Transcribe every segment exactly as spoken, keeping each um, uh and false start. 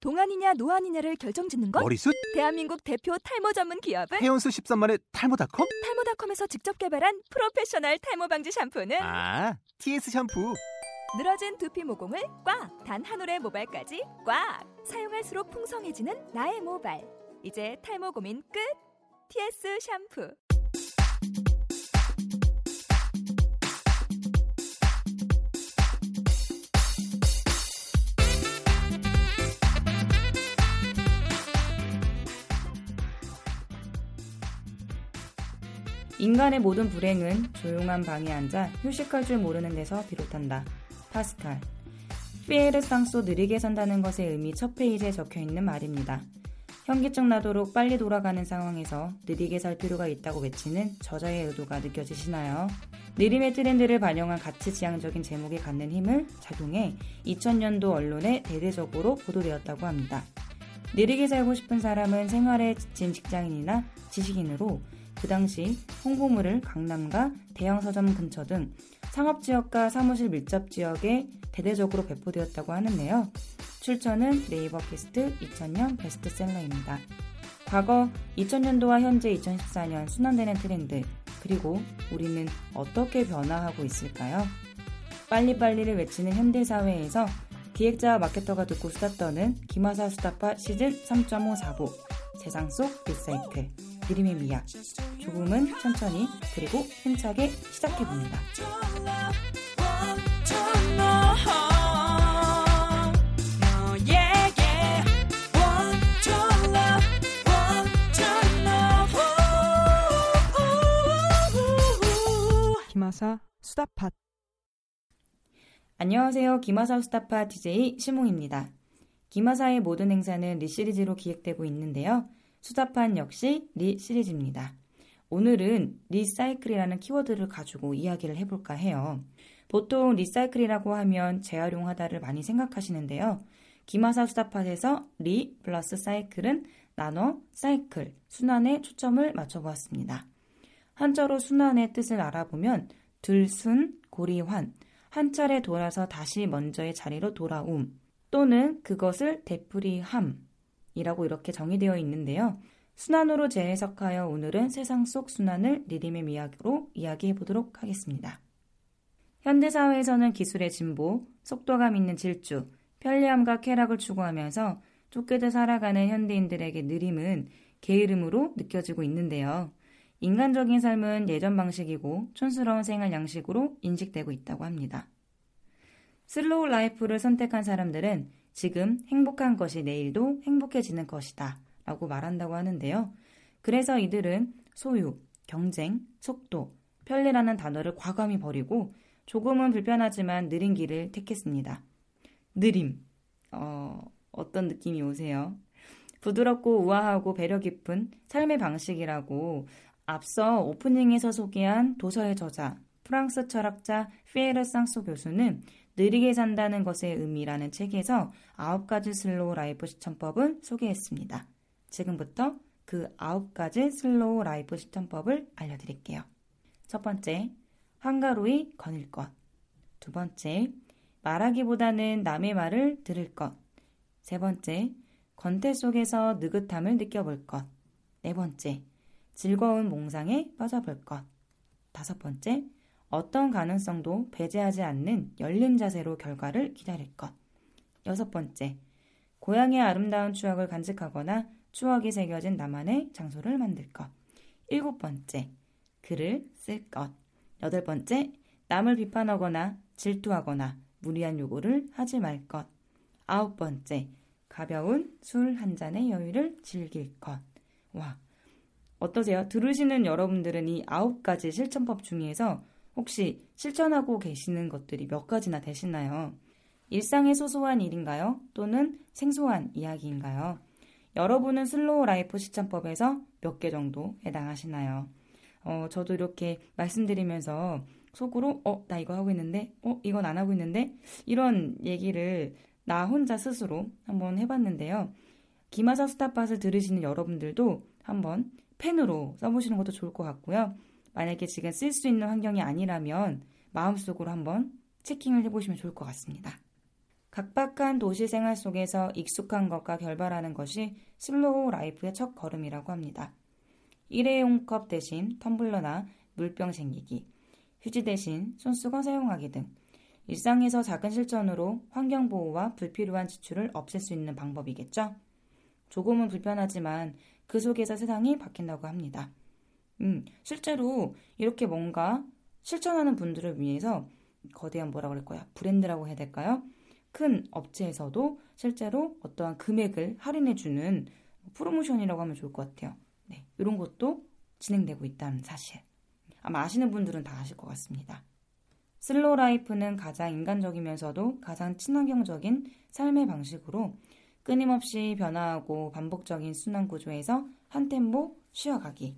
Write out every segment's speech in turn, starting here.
동안이냐 노안이냐를 결정짓는 것? 머리숱? 대한민국 대표 탈모 전문 기업은? 해온수 십삼 만의 탈모닷컴? 탈모닷컴에서 직접 개발한 프로페셔널 탈모 방지 샴푸는? 아, 티에스 샴푸! 늘어진 두피 모공을 꽉! 단 한 올의 모발까지 꽉! 사용할수록 풍성해지는 나의 모발. 이제 탈모 고민 끝! 티에스 샴푸. 인간의 모든 불행은 조용한 방에 앉아 휴식할 줄 모르는 데서 비롯한다. 파스칼. 피에르 쌍소 느리게 산다는 것의 의미 첫 페이지에 적혀있는 말입니다. 현기증 나도록 빨리 돌아가는 상황에서 느리게 살 필요가 있다고 외치는 저자의 의도가 느껴지시나요? 느림의 트렌드를 반영한 가치지향적인 제목이 갖는 힘을 작용해 이천 년도 언론에 대대적으로 보도되었다고 합니다. 느리게 살고 싶은 사람은 생활에 지친 직장인이나 지식인으로 그 당시 홍보물을 강남과 대형 서점 근처 등 상업지역과 사무실 밀접 지역에 대대적으로 배포되었다고 하는데요. 출처는 네이버 퀘스트 이천 년 베스트셀러입니다. 과거 이천 년도와 현재 이천십사 년 순환되는 트렌드, 그리고 우리는 어떻게 변화하고 있을까요? 빨리빨리를 외치는 현대사회에서 기획자와 마케터가 듣고 수다 떠는 김하사 수다파 시즌 삼 점 오 사 부 세상 속 리사이클 느림의 미학. 조금은 천천히 그리고 힘차게 시작해봅니다. 김하사 수다팟. 안녕하세요. 김하사 수다팟 디제이 시몽입니다. 김하사의 모든 행사는 리 시리즈로 기획되고 있는데요. 수다팟 역시 리 시리즈입니다. 오늘은 리사이클이라는 키워드를 가지고 이야기를 해볼까 해요. 보통 리사이클이라고 하면 재활용하다를 많이 생각하시는데요. 김하사 수다팟에서 리 플러스 사이클은 나눠 사이클, 순환에 초점을 맞춰보았습니다. 한자로 순환의 뜻을 알아보면 들순, 고리환, 한 차례 돌아서 다시 먼저의 자리로 돌아옴, 또는 그것을 되풀이함 이라고 이렇게 정의되어 있는데요. 순환으로 재해석하여 오늘은 세상 속 순환을 느림의 미학으로 이야기해 보도록 하겠습니다. 현대사회에서는 기술의 진보, 속도감 있는 질주, 편리함과 쾌락을 추구하면서 쫓기듯 살아가는 현대인들에게 느림은 게으름으로 느껴지고 있는데요. 인간적인 삶은 예전 방식이고 촌스러운 생활 양식으로 인식되고 있다고 합니다. 슬로우 라이프를 선택한 사람들은 지금 행복한 것이 내일도 행복해지는 것이다 라고 말한다고 하는데요. 그래서 이들은 소유, 경쟁, 속도, 편리라는 단어를 과감히 버리고 조금은 불편하지만 느린 길을 택했습니다. 느림, 어, 어떤 느낌이 오세요? 부드럽고 우아하고 배려 깊은 삶의 방식이라고 앞서 오프닝에서 소개한 도서의 저자, 프랑스 철학자 피에르 쌍소 교수는 느리게 산다는 것의 의미라는 책에서 아홉 가지 슬로우 라이프 실천법을 소개했습니다. 지금부터 그 아홉 가지 슬로우 라이프 실천법을 알려드릴게요. 첫 번째, 한가로이 거닐 것. 두 번째, 말하기보다는 남의 말을 들을 것. 세 번째, 권태 속에서 느긋함을 느껴볼 것. 네 번째, 즐거운 몽상에 빠져볼 것. 다섯 번째, 어떤 가능성도 배제하지 않는 열린 자세로 결과를 기다릴 것. 여섯 번째, 고향의 아름다운 추억을 간직하거나 추억이 새겨진 나만의 장소를 만들 것. 일곱 번째, 글을 쓸 것. 여덟 번째, 남을 비판하거나 질투하거나 무리한 요구를 하지 말 것. 아홉 번째, 가벼운 술 한 잔의 여유를 즐길 것. 와, 어떠세요? 들으시는 여러분들은 이 아홉 가지 실천법 중에서 혹시 실천하고 계시는 것들이 몇 가지나 되시나요? 일상의 소소한 일인가요? 또는 생소한 이야기인가요? 여러분은 슬로우 라이프 실천법에서 몇 개 정도 해당하시나요? 어, 저도 이렇게 말씀드리면서 속으로 어, 나 이거 하고 있는데 어, 이건 안 하고 있는데 이런 얘기를 나 혼자 스스로 한번 해봤는데요. 김하사 수다팟을 들으시는 여러분들도 한번 펜으로 써보시는 것도 좋을 것 같고요. 만약에 지금 쓸 수 있는 환경이 아니라면 마음속으로 한번 체킹을 해보시면 좋을 것 같습니다. 각박한 도시 생활 속에서 익숙한 것과 결발하는 것이 슬로우 라이프의 첫 걸음이라고 합니다. 일회용 컵 대신 텀블러나 물병 챙기기, 휴지 대신 손수건 사용하기 등 일상에서 작은 실천으로 환경보호와 불필요한 지출을 없앨 수 있는 방법이겠죠. 조금은 불편하지만 그 속에서 세상이 바뀐다고 합니다. 음, 실제로 이렇게 뭔가 실천하는 분들을 위해서 거대한 뭐라고 할 거야? 브랜드라고 해야 될까요? 큰 업체에서도 실제로 어떠한 금액을 할인해주는 프로모션이라고 하면 좋을 것 같아요. 네, 이런 것도 진행되고 있다는 사실. 아마 아시는 분들은 다 아실 것 같습니다. 슬로우 라이프는 가장 인간적이면서도 가장 친환경적인 삶의 방식으로 끊임없이 변화하고 반복적인 순환 구조에서 한 템포 쉬어가기.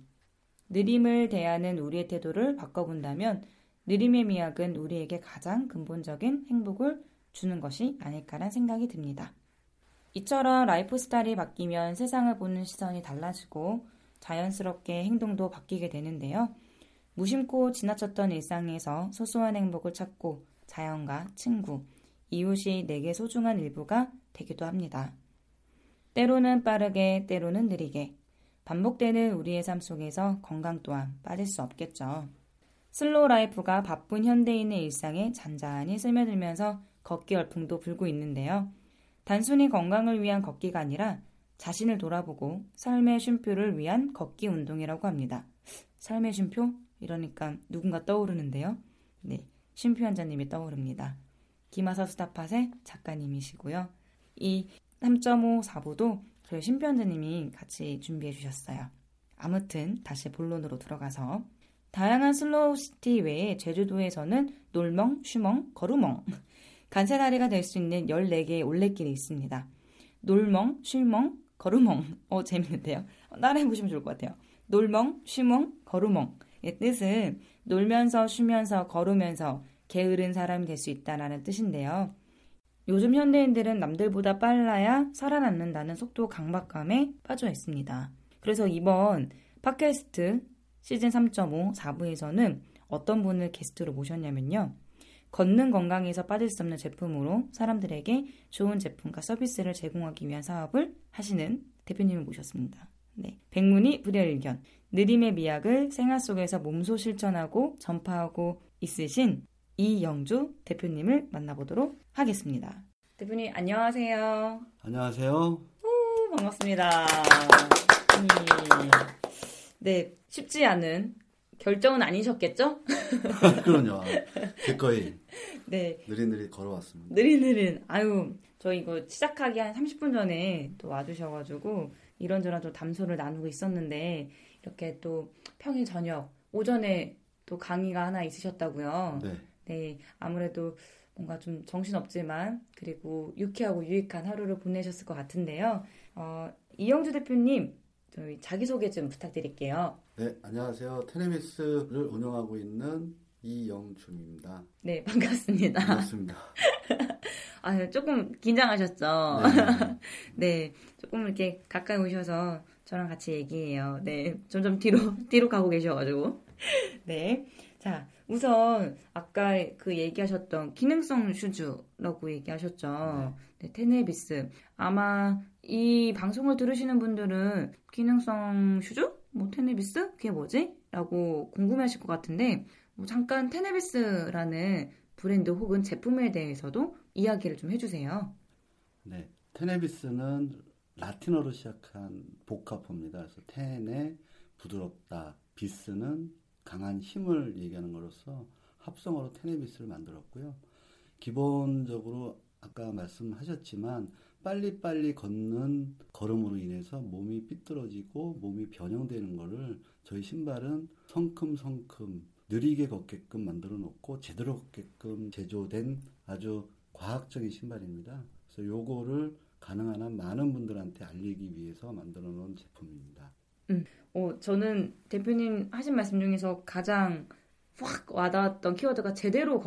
느림을 대하는 우리의 태도를 바꿔본다면 느림의 미학은 우리에게 가장 근본적인 행복을 주는 것이 아닐까란 생각이 듭니다. 이처럼 라이프 스타일이 바뀌면 세상을 보는 시선이 달라지고 자연스럽게 행동도 바뀌게 되는데요. 무심코 지나쳤던 일상에서 소소한 행복을 찾고 자연과 친구, 이웃이 내게 소중한 일부가 되기도 합니다. 때로는 빠르게, 때로는 느리게 반복되는 우리의 삶 속에서 건강 또한 빠질 수 없겠죠. 슬로우 라이프가 바쁜 현대인의 일상에 잔잔히 스며들면서 걷기 열풍도 불고 있는데요. 단순히 건강을 위한 걷기가 아니라 자신을 돌아보고 삶의 쉼표를 위한 걷기 운동이라고 합니다. 삶의 쉼표? 이러니까 누군가 떠오르는데요. 네, 쉼표 한자님이 떠오릅니다. 기마사 수다팟의 작가님이시고요. 이 삼 점 오 사 부도 저희 쉼표 한자님이 같이 준비해 주셨어요. 아무튼 다시 본론으로 들어가서 다양한 슬로우시티 외에 제주도에서는 놀멍, 쉬멍, 걸으멍 간세다리가 될 수 있는 열네 개의 올레길이 있습니다. 놀멍, 쉴멍, 걸으멍. 어, 재밌는데요. 따라해보시면 좋을 것 같아요. 놀멍, 쉬멍, 걸으멍. 의 뜻은 놀면서, 쉬면서, 걸으면서 게으른 사람이 될 수 있다는 뜻인데요. 요즘 현대인들은 남들보다 빨라야 살아남는다는 속도 강박감에 빠져 있습니다. 그래서 이번 팟캐스트 시즌 삼 점 오 사 부에서는 어떤 분을 게스트로 모셨냐면요. 걷는 건강에서 빠질 수 없는 제품으로 사람들에게 좋은 제품과 서비스를 제공하기 위한 사업을 하시는 대표님을 모셨습니다. 네, 백문이 불여일견, 느림의 미학을 생활 속에서 몸소 실천하고 전파하고 있으신 이영주 대표님을 만나보도록 하겠습니다. 대표님 안녕하세요. 안녕하세요. 오, 반갑습니다. 네, 쉽지 않은 결정은 아니셨겠죠? 그럼요. 기꺼이 네, 느릿느릿 걸어왔습니다. 느릿느릿. 아유, 저 이거 시작하기 한 삼십 분 전에 또 와주셔가지고 이런저런 또 담소를 나누고 있었는데 이렇게 또 평일 저녁 오전에 또 강의가 하나 있으셨다고요. 네. 네, 아무래도 뭔가 좀 정신없지만 그리고 유쾌하고 유익한 하루를 보내셨을 것 같은데요. 어, 이영주 대표님, 저희 자기소개 좀 부탁드릴게요. 네, 안녕하세요. 테네비스를 운영하고 있는 이영주입니다. 네, 반갑습니다. 반갑습니다. 아, 조금 긴장하셨죠? 네. 네, 조금 이렇게 가까이 오셔서 저랑 같이 얘기해요. 네, 점점 뒤로, 뒤로 가고 계셔가지고. 네. 자, 우선 아까 그 얘기하셨던 기능성 슈즈라고 얘기하셨죠. 네, 테네비스. 아마 이 방송을 들으시는 분들은 기능성 슈즈? 뭐 테네비스? 그게 뭐지? 라고 궁금해하실 것 같은데 뭐 잠깐 테네비스라는 브랜드 혹은 제품에 대해서도 이야기를 좀 해주세요. 네, 테네비스는 라틴어로 시작한 복합어입니다. 그래서 테네, 부드럽다, 비스는 강한 힘을 얘기하는 것으로서 합성어로 테네비스를 만들었고요. 기본적으로 아까 말씀하셨지만 빨리빨리 걷는 걸음으로 인해서 몸이 삐뚤어지고 몸이 변형되는 거를 저희 신발은 성큼성큼 느리게 걷게끔 만들어 놓고 제대로 걷게끔 제조된 아주 과학적인 신발입니다. 그래서 요거를 가능한 한 많은 분들한테 알리기 위해서 만들어 놓은 제품입니다. 음, 어, 저는 대표님 하신 말씀 중에서 가장 확 와닿았던 키워드가 제대로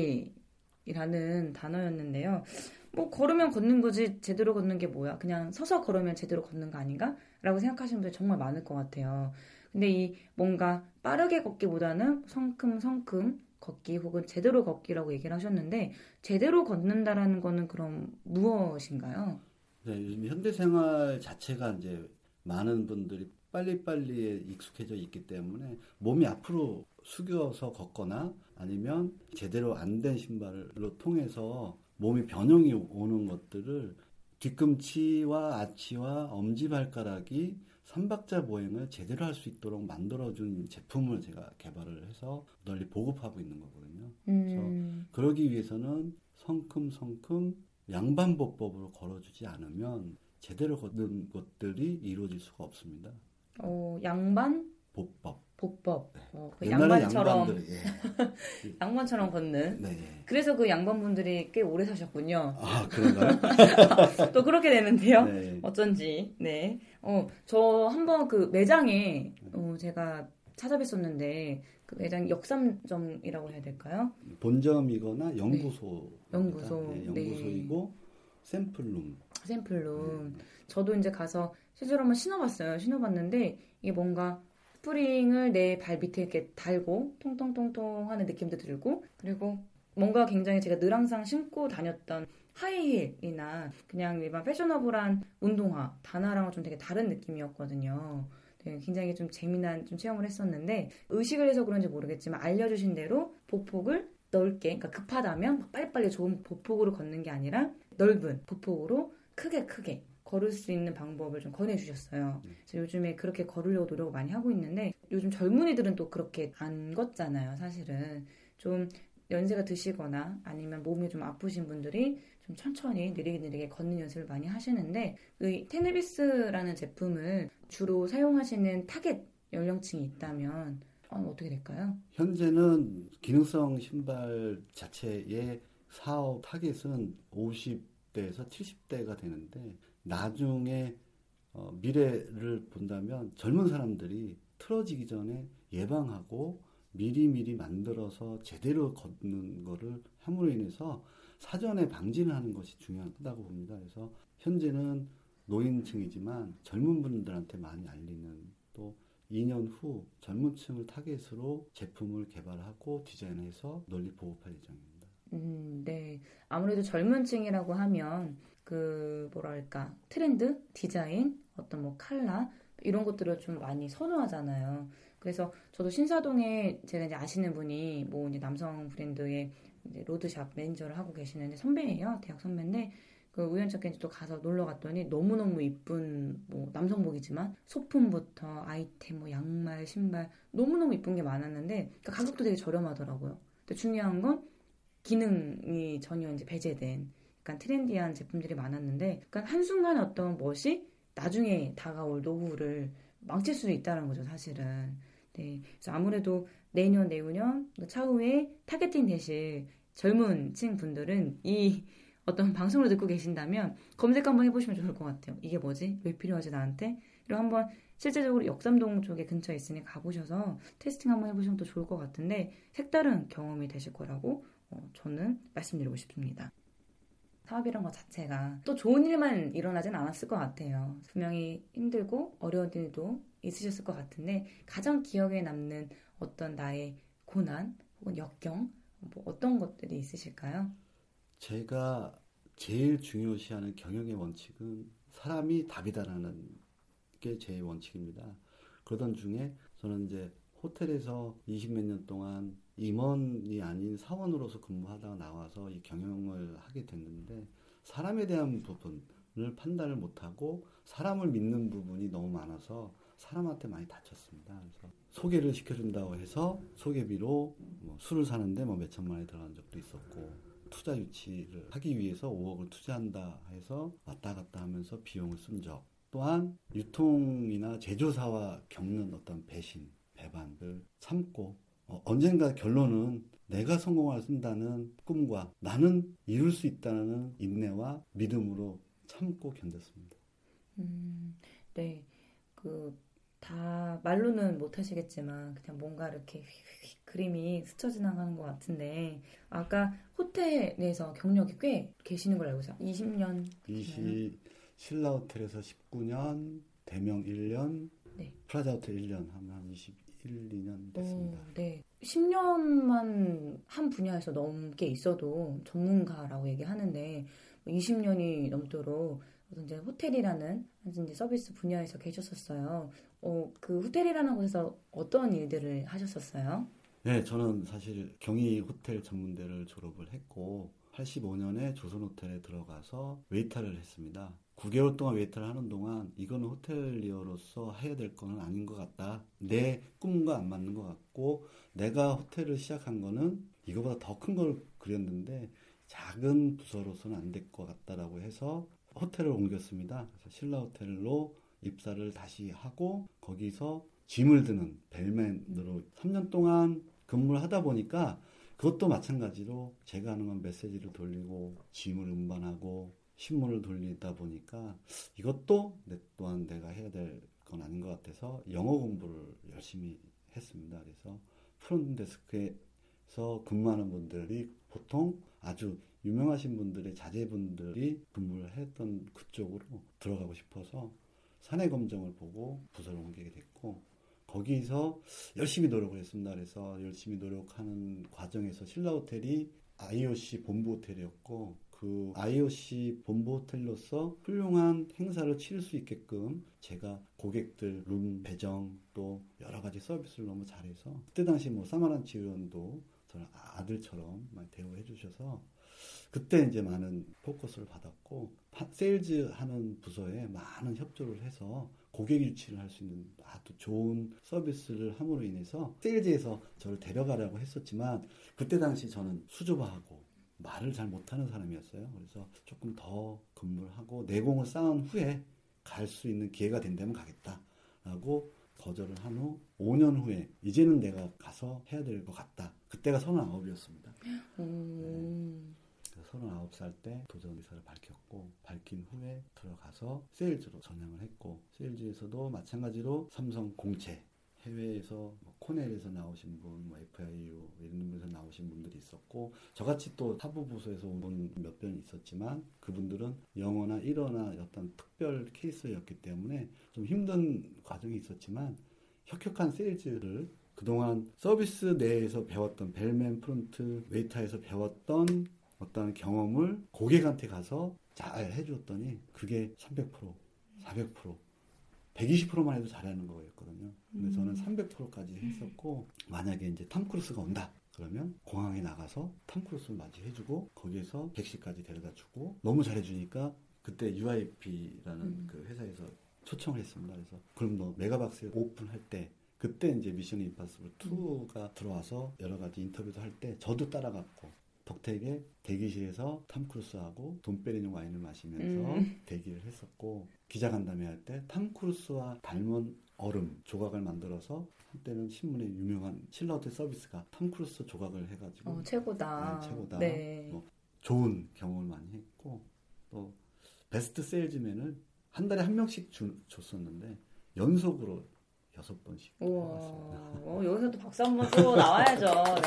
걷기라는 단어였는데요. 뭐 걸으면 걷는 거지 제대로 걷는 게 뭐야? 그냥 서서 걸으면 제대로 걷는 거 아닌가? 라고 생각하시는 분들이 정말 많을 것 같아요. 근데 이 뭔가 빠르게 걷기보다는 성큼성큼 걷기 혹은 제대로 걷기라고 얘기를 하셨는데 제대로 걷는다라는 거는 그럼 무엇인가요? 네, 요즘 현대생활 자체가 이제 많은 분들이 빨리빨리에 익숙해져 있기 때문에 몸이 앞으로 숙여서 걷거나 아니면 제대로 안 된 신발로 통해서 몸이 변형이 오는 것들을 뒤꿈치와 아치와 엄지발가락이 삼박자 보행을 제대로 할 수 있도록 만들어준 제품을 제가 개발을 해서 널리 보급하고 있는 거거든요. 음. 그래서 그러기 위해서는 성큼성큼 양반보법으로 걸어주지 않으면 제대로 걷는 것들이 이루어질 수가 없습니다. 어, 양반? 보법. 보법. 어, 그 옛날에 양반처럼 양반들이, 예. 양반처럼 걷는. 네. 그래서 그 양반분들이 꽤 오래 사셨군요. 아, 그런가요? 또 그렇게 되는데요. 네. 어쩐지. 네. 어, 저 한번 그 매장에 어, 제가 찾아뵀었는데 그 매장 역삼점이라고 해야 될까요? 본점이거나 연구소. 네. 연구소. 네, 연구소이고 네. 샘플룸. 샘플룸. 네. 저도 이제 가서 실제로 한번 신어봤어요. 신어봤는데 이게 뭔가 스프링을 내 발 밑에 이렇게 달고 통통통통 하는 느낌도 들고 그리고 뭔가 굉장히 제가 늘 항상 신고 다녔던 하이힐이나 그냥 일반 패셔너블한 운동화 단화랑은 좀 되게 다른 느낌이었거든요. 네, 굉장히 좀 재미난 좀 체험을 했었는데 의식을 해서 그런지 모르겠지만 알려주신 대로 보폭을 넓게, 그러니까 급하다면 빨리빨리 좋은 보폭으로 걷는 게 아니라 넓은 보폭으로 크게 크게 걸을 수 있는 방법을 좀 권해주셨어요. 그래서 요즘에 그렇게 걸으려고 노력을 많이 하고 있는데 요즘 젊은이들은 또 그렇게 안 걷잖아요. 사실은 좀 연세가 드시거나 아니면 몸이 좀 아프신 분들이 좀 천천히 느리게 느리게 걷는 연습을 많이 하시는데 이 테네비스라는 제품을 주로 사용하시는 타겟 연령층이 있다면 어, 어떻게 될까요? 현재는 기능성 신발 자체의 사업 타겟은 오십 대에서 칠십 대가 되는데 나중에 어, 미래를 본다면 젊은 사람들이 틀어지기 전에 예방하고 미리미리 만들어서 제대로 걷는 거를 함으로 인해서 사전에 방지를 하는 것이 중요하다고 봅니다. 그래서 현재는 노인층이지만 젊은 분들한테 많이 알리는 또 이 년 후 젊은 층을 타겟으로 제품을 개발하고 디자인해서 널리 보급할 예정입니다. 음, 네. 아무래도 젊은 층이라고 하면 그 뭐랄까 트렌드, 디자인, 어떤 뭐 컬러 이런 것들을 좀 많이 선호하잖아요. 그래서 저도 신사동에 제가 이제 아시는 분이 뭐 이제 남성 브랜드의 이제 로드샵 매니저를 하고 계시는데 선배예요. 대학 선배인데 그 우연찮게 또 가서 놀러 갔더니 너무너무 이쁜 뭐 남성복이지만 소품부터 아이템 뭐 양말, 신발 너무너무 이쁜 게 많았는데 그러니까 가격도 되게 저렴하더라고요. 근데 중요한 건 기능이 전혀 이제 배제된 약간 트렌디한 제품들이 많았는데 그러니까 한순간 어떤 멋이 나중에 다가올 노후를 망칠 수도 있다는 거죠, 사실은. 네. 그래서 아무래도 내년, 내후년, 차후에 타겟팅 되실 젊은 층 분들은 이 어떤 방송을 듣고 계신다면 검색 한번 해보시면 좋을 것 같아요. 이게 뭐지? 왜 필요하지 나한테? 그리고 한번 실제적으로 역삼동 쪽에 근처에 있으니 가보셔서 테스팅 한번 해보시면 또 좋을 것 같은데 색다른 경험이 되실 거라고 어, 저는 말씀드리고 싶습니다. 사업이란 것 자체가 또 좋은 일만 일어나진 않았을 것 같아요. 분명히 힘들고 어려운 일도 있으셨을 것 같은데 가장 기억에 남는 어떤 나의 고난 혹은 역경 뭐 어떤 것들이 있으실까요? 제가 제일 중요시하는 경영의 원칙은 사람이 답이다라는 게 제 원칙입니다. 그러던 중에 저는 이제 호텔에서 이십몇 년 동안 임원이 아닌 사원으로서 근무하다가 나와서 이 경영을 하게 됐는데 사람에 대한 부분을 판단을 못하고 사람을 믿는 부분이 너무 많아서 사람한테 많이 다쳤습니다. 그래서 소개를 시켜준다고 해서 소개비로 뭐 술을 사는데 뭐 몇천만 원이 들어간 적도 있었고 투자 유치를 하기 위해서 오억을 투자한다 해서 왔다 갔다 하면서 비용을 쓴 적 또한 유통이나 제조사와 겪는 어떤 배신, 배반을 참고 어, 언젠가 결론은 내가 성공할 수 있다는 꿈과 나는 이룰 수 있다는 인내와 믿음으로 참고 견뎠습니다. 음, 네, 그 다 말로는 못 하시겠지만 그냥 뭔가 이렇게 휙휙 그림이 스쳐 지나가는 것 같은데 아까 호텔 내에서 경력이 꽤 계시는 걸 알고 있어요. 이십 년. 이십 신라 호텔에서 십구 년, 대명 일 년, 네. 프라자 호텔 일 년 하면 한 이십, 이 년 됐습니다. 오, 네. 십 년만 한 분야에서 넘게 있어도 전문가라고 얘기하는데 이십 년이 넘도록 이제 호텔이라는 이제 서비스 분야에서 계셨었어요. 어, 그 호텔이라는 곳에서 어떤 일들을 하셨었어요? 네, 저는 사실 경희 호텔 전문대를 졸업을 했고 팔십오 년에 조선호텔에 들어가서 웨이터를 했습니다. 구 개월 동안 웨이터를 하는 동안 이거는 호텔리어로서 해야 될 거는 아닌 것 같다. 내 꿈과 안 맞는 것 같고 내가 호텔을 시작한 거는 이거보다 더 큰 걸 그렸는데 작은 부서로서는 안 될 것 같다라고 해서 호텔을 옮겼습니다. 그래서 신라호텔로 입사를 다시 하고 거기서 짐을 드는 벨맨으로 삼 년 동안 근무를 하다 보니까 그것도 마찬가지로 제가 하는 건 메시지를 돌리고 짐을 운반하고 신문을 돌리다 보니까 이것도 내 또한 내가 해야 될 건 아닌 것 같아서 영어 공부를 열심히 했습니다. 그래서 프론트데스크에서 근무하는 분들이 보통 아주 유명하신 분들의 자제분들이 근무를 했던 그쪽으로 들어가고 싶어서 사내 검정을 보고 부서를 옮기게 됐고 거기서 열심히 노력을 했습니다. 그래서 열심히 노력하는 과정에서 신라호텔이 아이오씨 본부 호텔이었고 그 아이오씨 본부 호텔로서 훌륭한 행사를 치를 수 있게끔 제가 고객들 룸 배정 또 여러 가지 서비스를 너무 잘해서 그때 당시 뭐 사마란치 의원도 저를 아들처럼 많이 대우해 주셔서 그때 이제 많은 포커스를 받았고 세일즈 하는 부서에 많은 협조를 해서 고객 유치를 할 수 있는 아주 좋은 서비스를 함으로 인해서 세일즈에서 저를 데려가려고 했었지만 그때 당시 저는 수줍어하고 말을 잘 못하는 사람이었어요. 그래서 조금 더 근무를 하고 내공을 쌓은 후에 갈 수 있는 기회가 된다면 가겠다라고 거절을 한 후 오 년 후에 이제는 내가 가서 해야 될 것 같다. 그때가 서른아홉이었습니다. 음... 네. 서른아홉 살 때 도전 의사를 밝혔고 밝힌 후에 들어가서 세일즈로 전향을 했고 세일즈에서도 마찬가지로 삼성 공채 해외에서 뭐 코넬에서 나오신 분, 뭐 에프아이유 이런 데서 나오신 분들이 있었고 저같이 또 사부 부서에서 온 몇 분 있었지만 그분들은 영어나 일어나 어떤 특별 케이스였기 때문에 좀 힘든 과정이 있었지만 혁혁한 세일즈를 그동안 서비스 내에서 배웠던 벨맨 프론트 웨이터에서 배웠던 어떤 경험을 고객한테 가서 잘 해줬더니 그게 삼백 퍼센트, 사백 퍼센트 백이십 퍼센트만 해도 잘하는 거였거든요. 근데 음. 저는 삼백 퍼센트까지 했었고 만약에 이제 탐 크루스가 온다. 그러면 공항에 나가서 탐 크루스를 맞이해주고 거기에서 객실까지 데려다주고 너무 잘해주니까 그때 유아이피라는 음. 그 회사에서 초청을 했습니다. 그래서 그럼 너 메가박스 오픈할 때 그때 이제 미션 임파서블 투가 음. 들어와서 여러 가지 인터뷰도 할 때 저도 따라갔고 덕택에 대기실에서 탐 크루스하고 돈페리뇽 와인을 마시면서 음. 대기를 했었고 기자간담회 할 때 탐 크루스와 닮은 얼음 조각을 만들어서 한때는 신문에 유명한 신라호텔 서비스가 탐 크루스 조각을 해가지고 어, 최고다. 네, 최고다. 네. 뭐 좋은 경험을 많이 했고 또 베스트 세일즈맨을 한 달에 한 명씩 주, 줬었는데 연속으로 여섯 번씩 나왔습니다. 어, 여기서도 박수 한번 쏘고 나와야죠.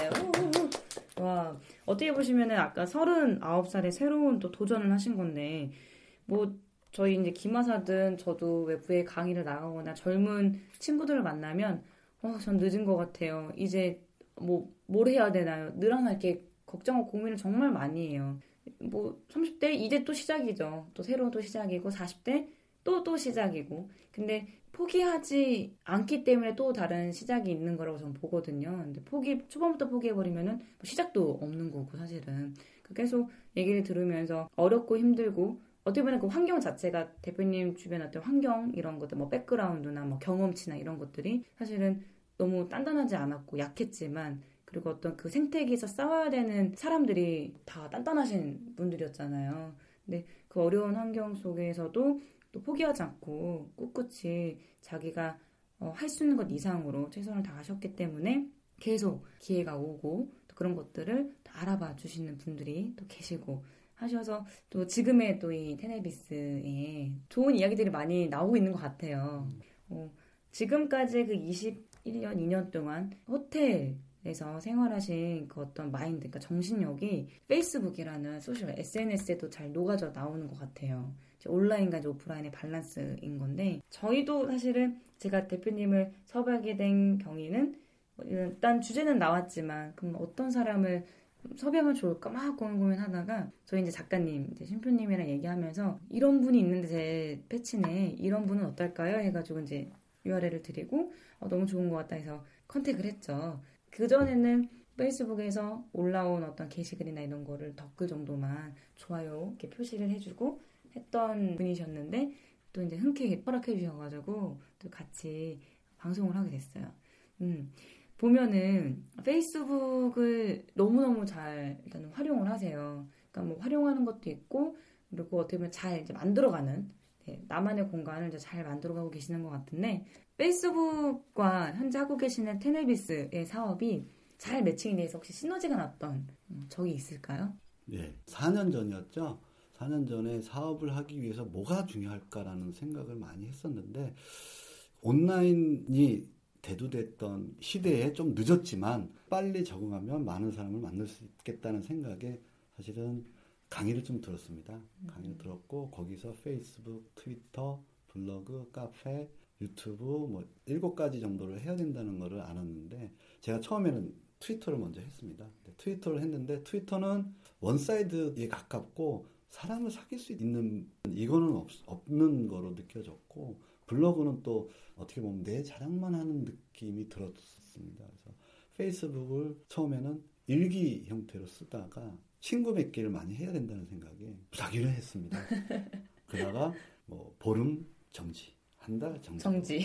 네. 와, 어떻게 보시면은 아까 서른아홉 살에 새로운 또 도전을 하신 건데, 뭐, 저희 이제 김하사든 저도 외부에 강의를 나가거나 젊은 친구들을 만나면, 어, 전 늦은 것 같아요. 이제 뭐, 뭘 해야 되나요? 늘 항상 이렇게 걱정하고 고민을 정말 많이 해요. 뭐, 삼십 대 이제 또 시작이죠. 또 새로운 또 시작이고, 사십 대 또 또 시작이고. 근데 포기하지 않기 때문에 또 다른 시작이 있는 거라고 저는 보거든요. 근데 포기, 초반부터 포기해버리면은 뭐 시작도 없는 거고, 사실은. 계속 얘기를 들으면서 어렵고 힘들고, 어떻게 보면 그 환경 자체가 대표님 주변 어떤 환경, 이런 것들, 뭐 백그라운드나 뭐 경험치나 이런 것들이 사실은 너무 단단하지 않았고, 약했지만, 그리고 어떤 그 생태계에서 싸워야 되는 사람들이 다 단단하신 분들이었잖아요. 근데 그 어려운 환경 속에서도 또 포기하지 않고 꿋꿋이 자기가 어, 할 수 있는 것 이상으로 최선을 다하셨기 때문에 계속 기회가 오고 또 그런 것들을 또 알아봐 주시는 분들이 또 계시고 하셔서 또 지금의 또 이 테네비스에 좋은 이야기들이 많이 나오고 있는 것 같아요. 어, 지금까지 그 이십일 년, 이 년 동안 호텔에서 생활하신 그 어떤 마인드, 그러니까 정신력이 페이스북이라는 소셜 에스엔에스에도 잘 녹아져 나오는 것 같아요. 이제 온라인과 이제 오프라인의 밸런스인 건데 저희도 사실은 제가 대표님을 섭외하게 된 경위는 일단 주제는 나왔지만 그럼 어떤 사람을 섭외하면 좋을까 막 고민 고민하다가 저희 이제 작가님, 이제 심표님이랑 얘기하면서 이런 분이 있는데 제 패치네 이런 분은 어떨까요? 해가지고 이제 유알엘을 드리고 어, 너무 좋은 것 같다 해서 컨택을 했죠. 그 전에는 페이스북에서 올라온 어떤 게시글이나 이런 거를 댓글 정도만 좋아요 이렇게 표시를 해주고 했던 분이셨는데 또 이제 흔쾌히 허락해 주셔가지고 또 같이 방송을 하게 됐어요. 음. 보면은 페이스북을 너무너무 잘 일단 활용을 하세요. 그러니까 뭐 활용하는 것도 있고 그리고 어떻게 보면 잘 이제 만들어가는 네, 나만의 공간을 이제 잘 만들어가고 계시는 것 같은데 페이스북과 현재 하고 계시는 테네비스의 사업이 잘 매칭이 돼서 혹시 시너지가 났던 적이 있을까요? 예, 사 년 전이었죠. 사 년 전에 사업을 하기 위해서 뭐가 중요할까라는 생각을 많이 했었는데 온라인이 대두됐던 시대에 좀 늦었지만 빨리 적응하면 많은 사람을 만날 수 있겠다는 생각에 사실은 강의를 좀 들었습니다. 강의를 들었고 거기서 페이스북, 트위터, 블로그, 카페, 유튜브 뭐 일곱 가지 정도를 해야 된다는 거를 알았는데 제가 처음에는 트위터를 먼저 했습니다. 트위터를 했는데 트위터는 원사이드에 가깝고 사람을 사귈 수 있는 이거는 없, 없는 거로 느껴졌고 블로그는 또 어떻게 보면 내 자랑만 하는 느낌이 들었습니다. 그래서 페이스북을 처음에는 일기 형태로 쓰다가 친구 맺기를 많이 해야 된다는 생각에 부탁이를 했습니다. 그러다가 뭐 보름 정지, 한 달 정지, 정지.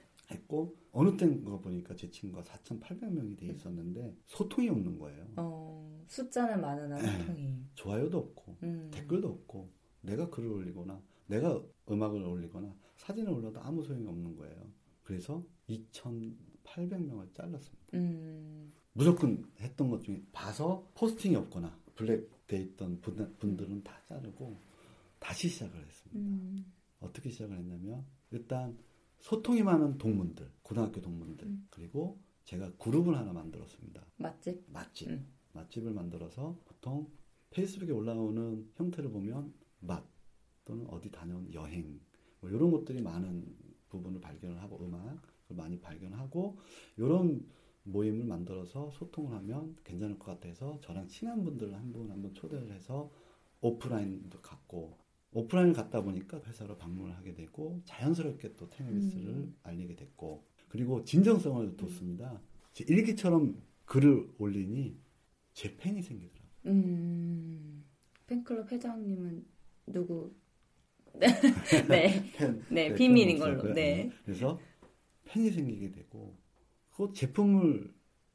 했고 어느 때인가 보니까 제 친구가 사천팔백 명이 돼 있었는데 소통이 없는 거예요. 어, 숫자는 많으나 소통이. 네. 좋아요도 없고 음. 댓글도 없고 내가 글을 올리거나 내가 음악을 올리거나 사진을 올려도 아무 소용이 없는 거예요. 그래서 이천팔백 명을 잘랐습니다. 음. 무조건 했던 것 중에 봐서 포스팅이 없거나 블랙돼 있던 분들은 다 자르고 다시 시작을 했습니다. 음. 어떻게 시작을 했냐면 일단 소통이 많은 동문들, 고등학교 동문들 음. 그리고 제가 그룹을 하나 만들었습니다. 맛집? 맛집. 음. 맛집을 만들어서 보통 페이스북에 올라오는 형태를 보면 맛 또는 어디 다녀온 여행 뭐 이런 것들이 많은 부분을 발견을 하고 음악을 많이 발견하고 이런 모임을 만들어서 소통을 하면 괜찮을 것 같아서 저랑 친한 분들을 한 분 한 분 초대를 해서 오프라인도 갔고 오프라인을 갔다 보니까 회사로 방문을 하게 되고 자연스럽게 또 테네비스를 음. 알리게 됐고 그리고 진정성을 뒀습니다. 제 일기처럼 글을 올리니 제 팬이 생기더라고요. 음, 팬클럽 회장님은 누구? 네, 팬, 네, 네 비밀인 걸로. 네. 네. 그래서 팬이 생기게 되고 그 제품을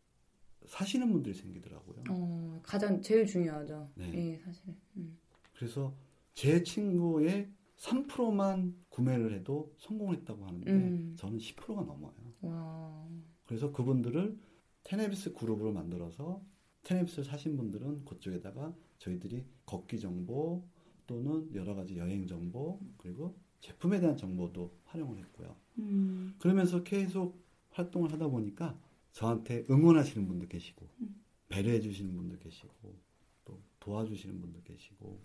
사시는 분들이 생기더라고요. 어, 가장 제일 중요하죠. 네, 네 사실. 음. 그래서 제 친구의 삼 퍼센트만 구매를 해도 성공했다고 하는데 음. 저는 십 퍼센트가 넘어요. 와. 그래서 그분들을 테네비스 그룹으로 만들어서 테네비스를 사신 분들은 그쪽에다가 저희들이 걷기 정보 또는 여러 가지 여행 정보 그리고 제품에 대한 정보도 활용을 했고요. 음. 그러면서 계속 활동을 하다 보니까 저한테 응원하시는 분도 계시고 음. 배려해 주시는 분도 계시고 또 도와주시는 분도 계시고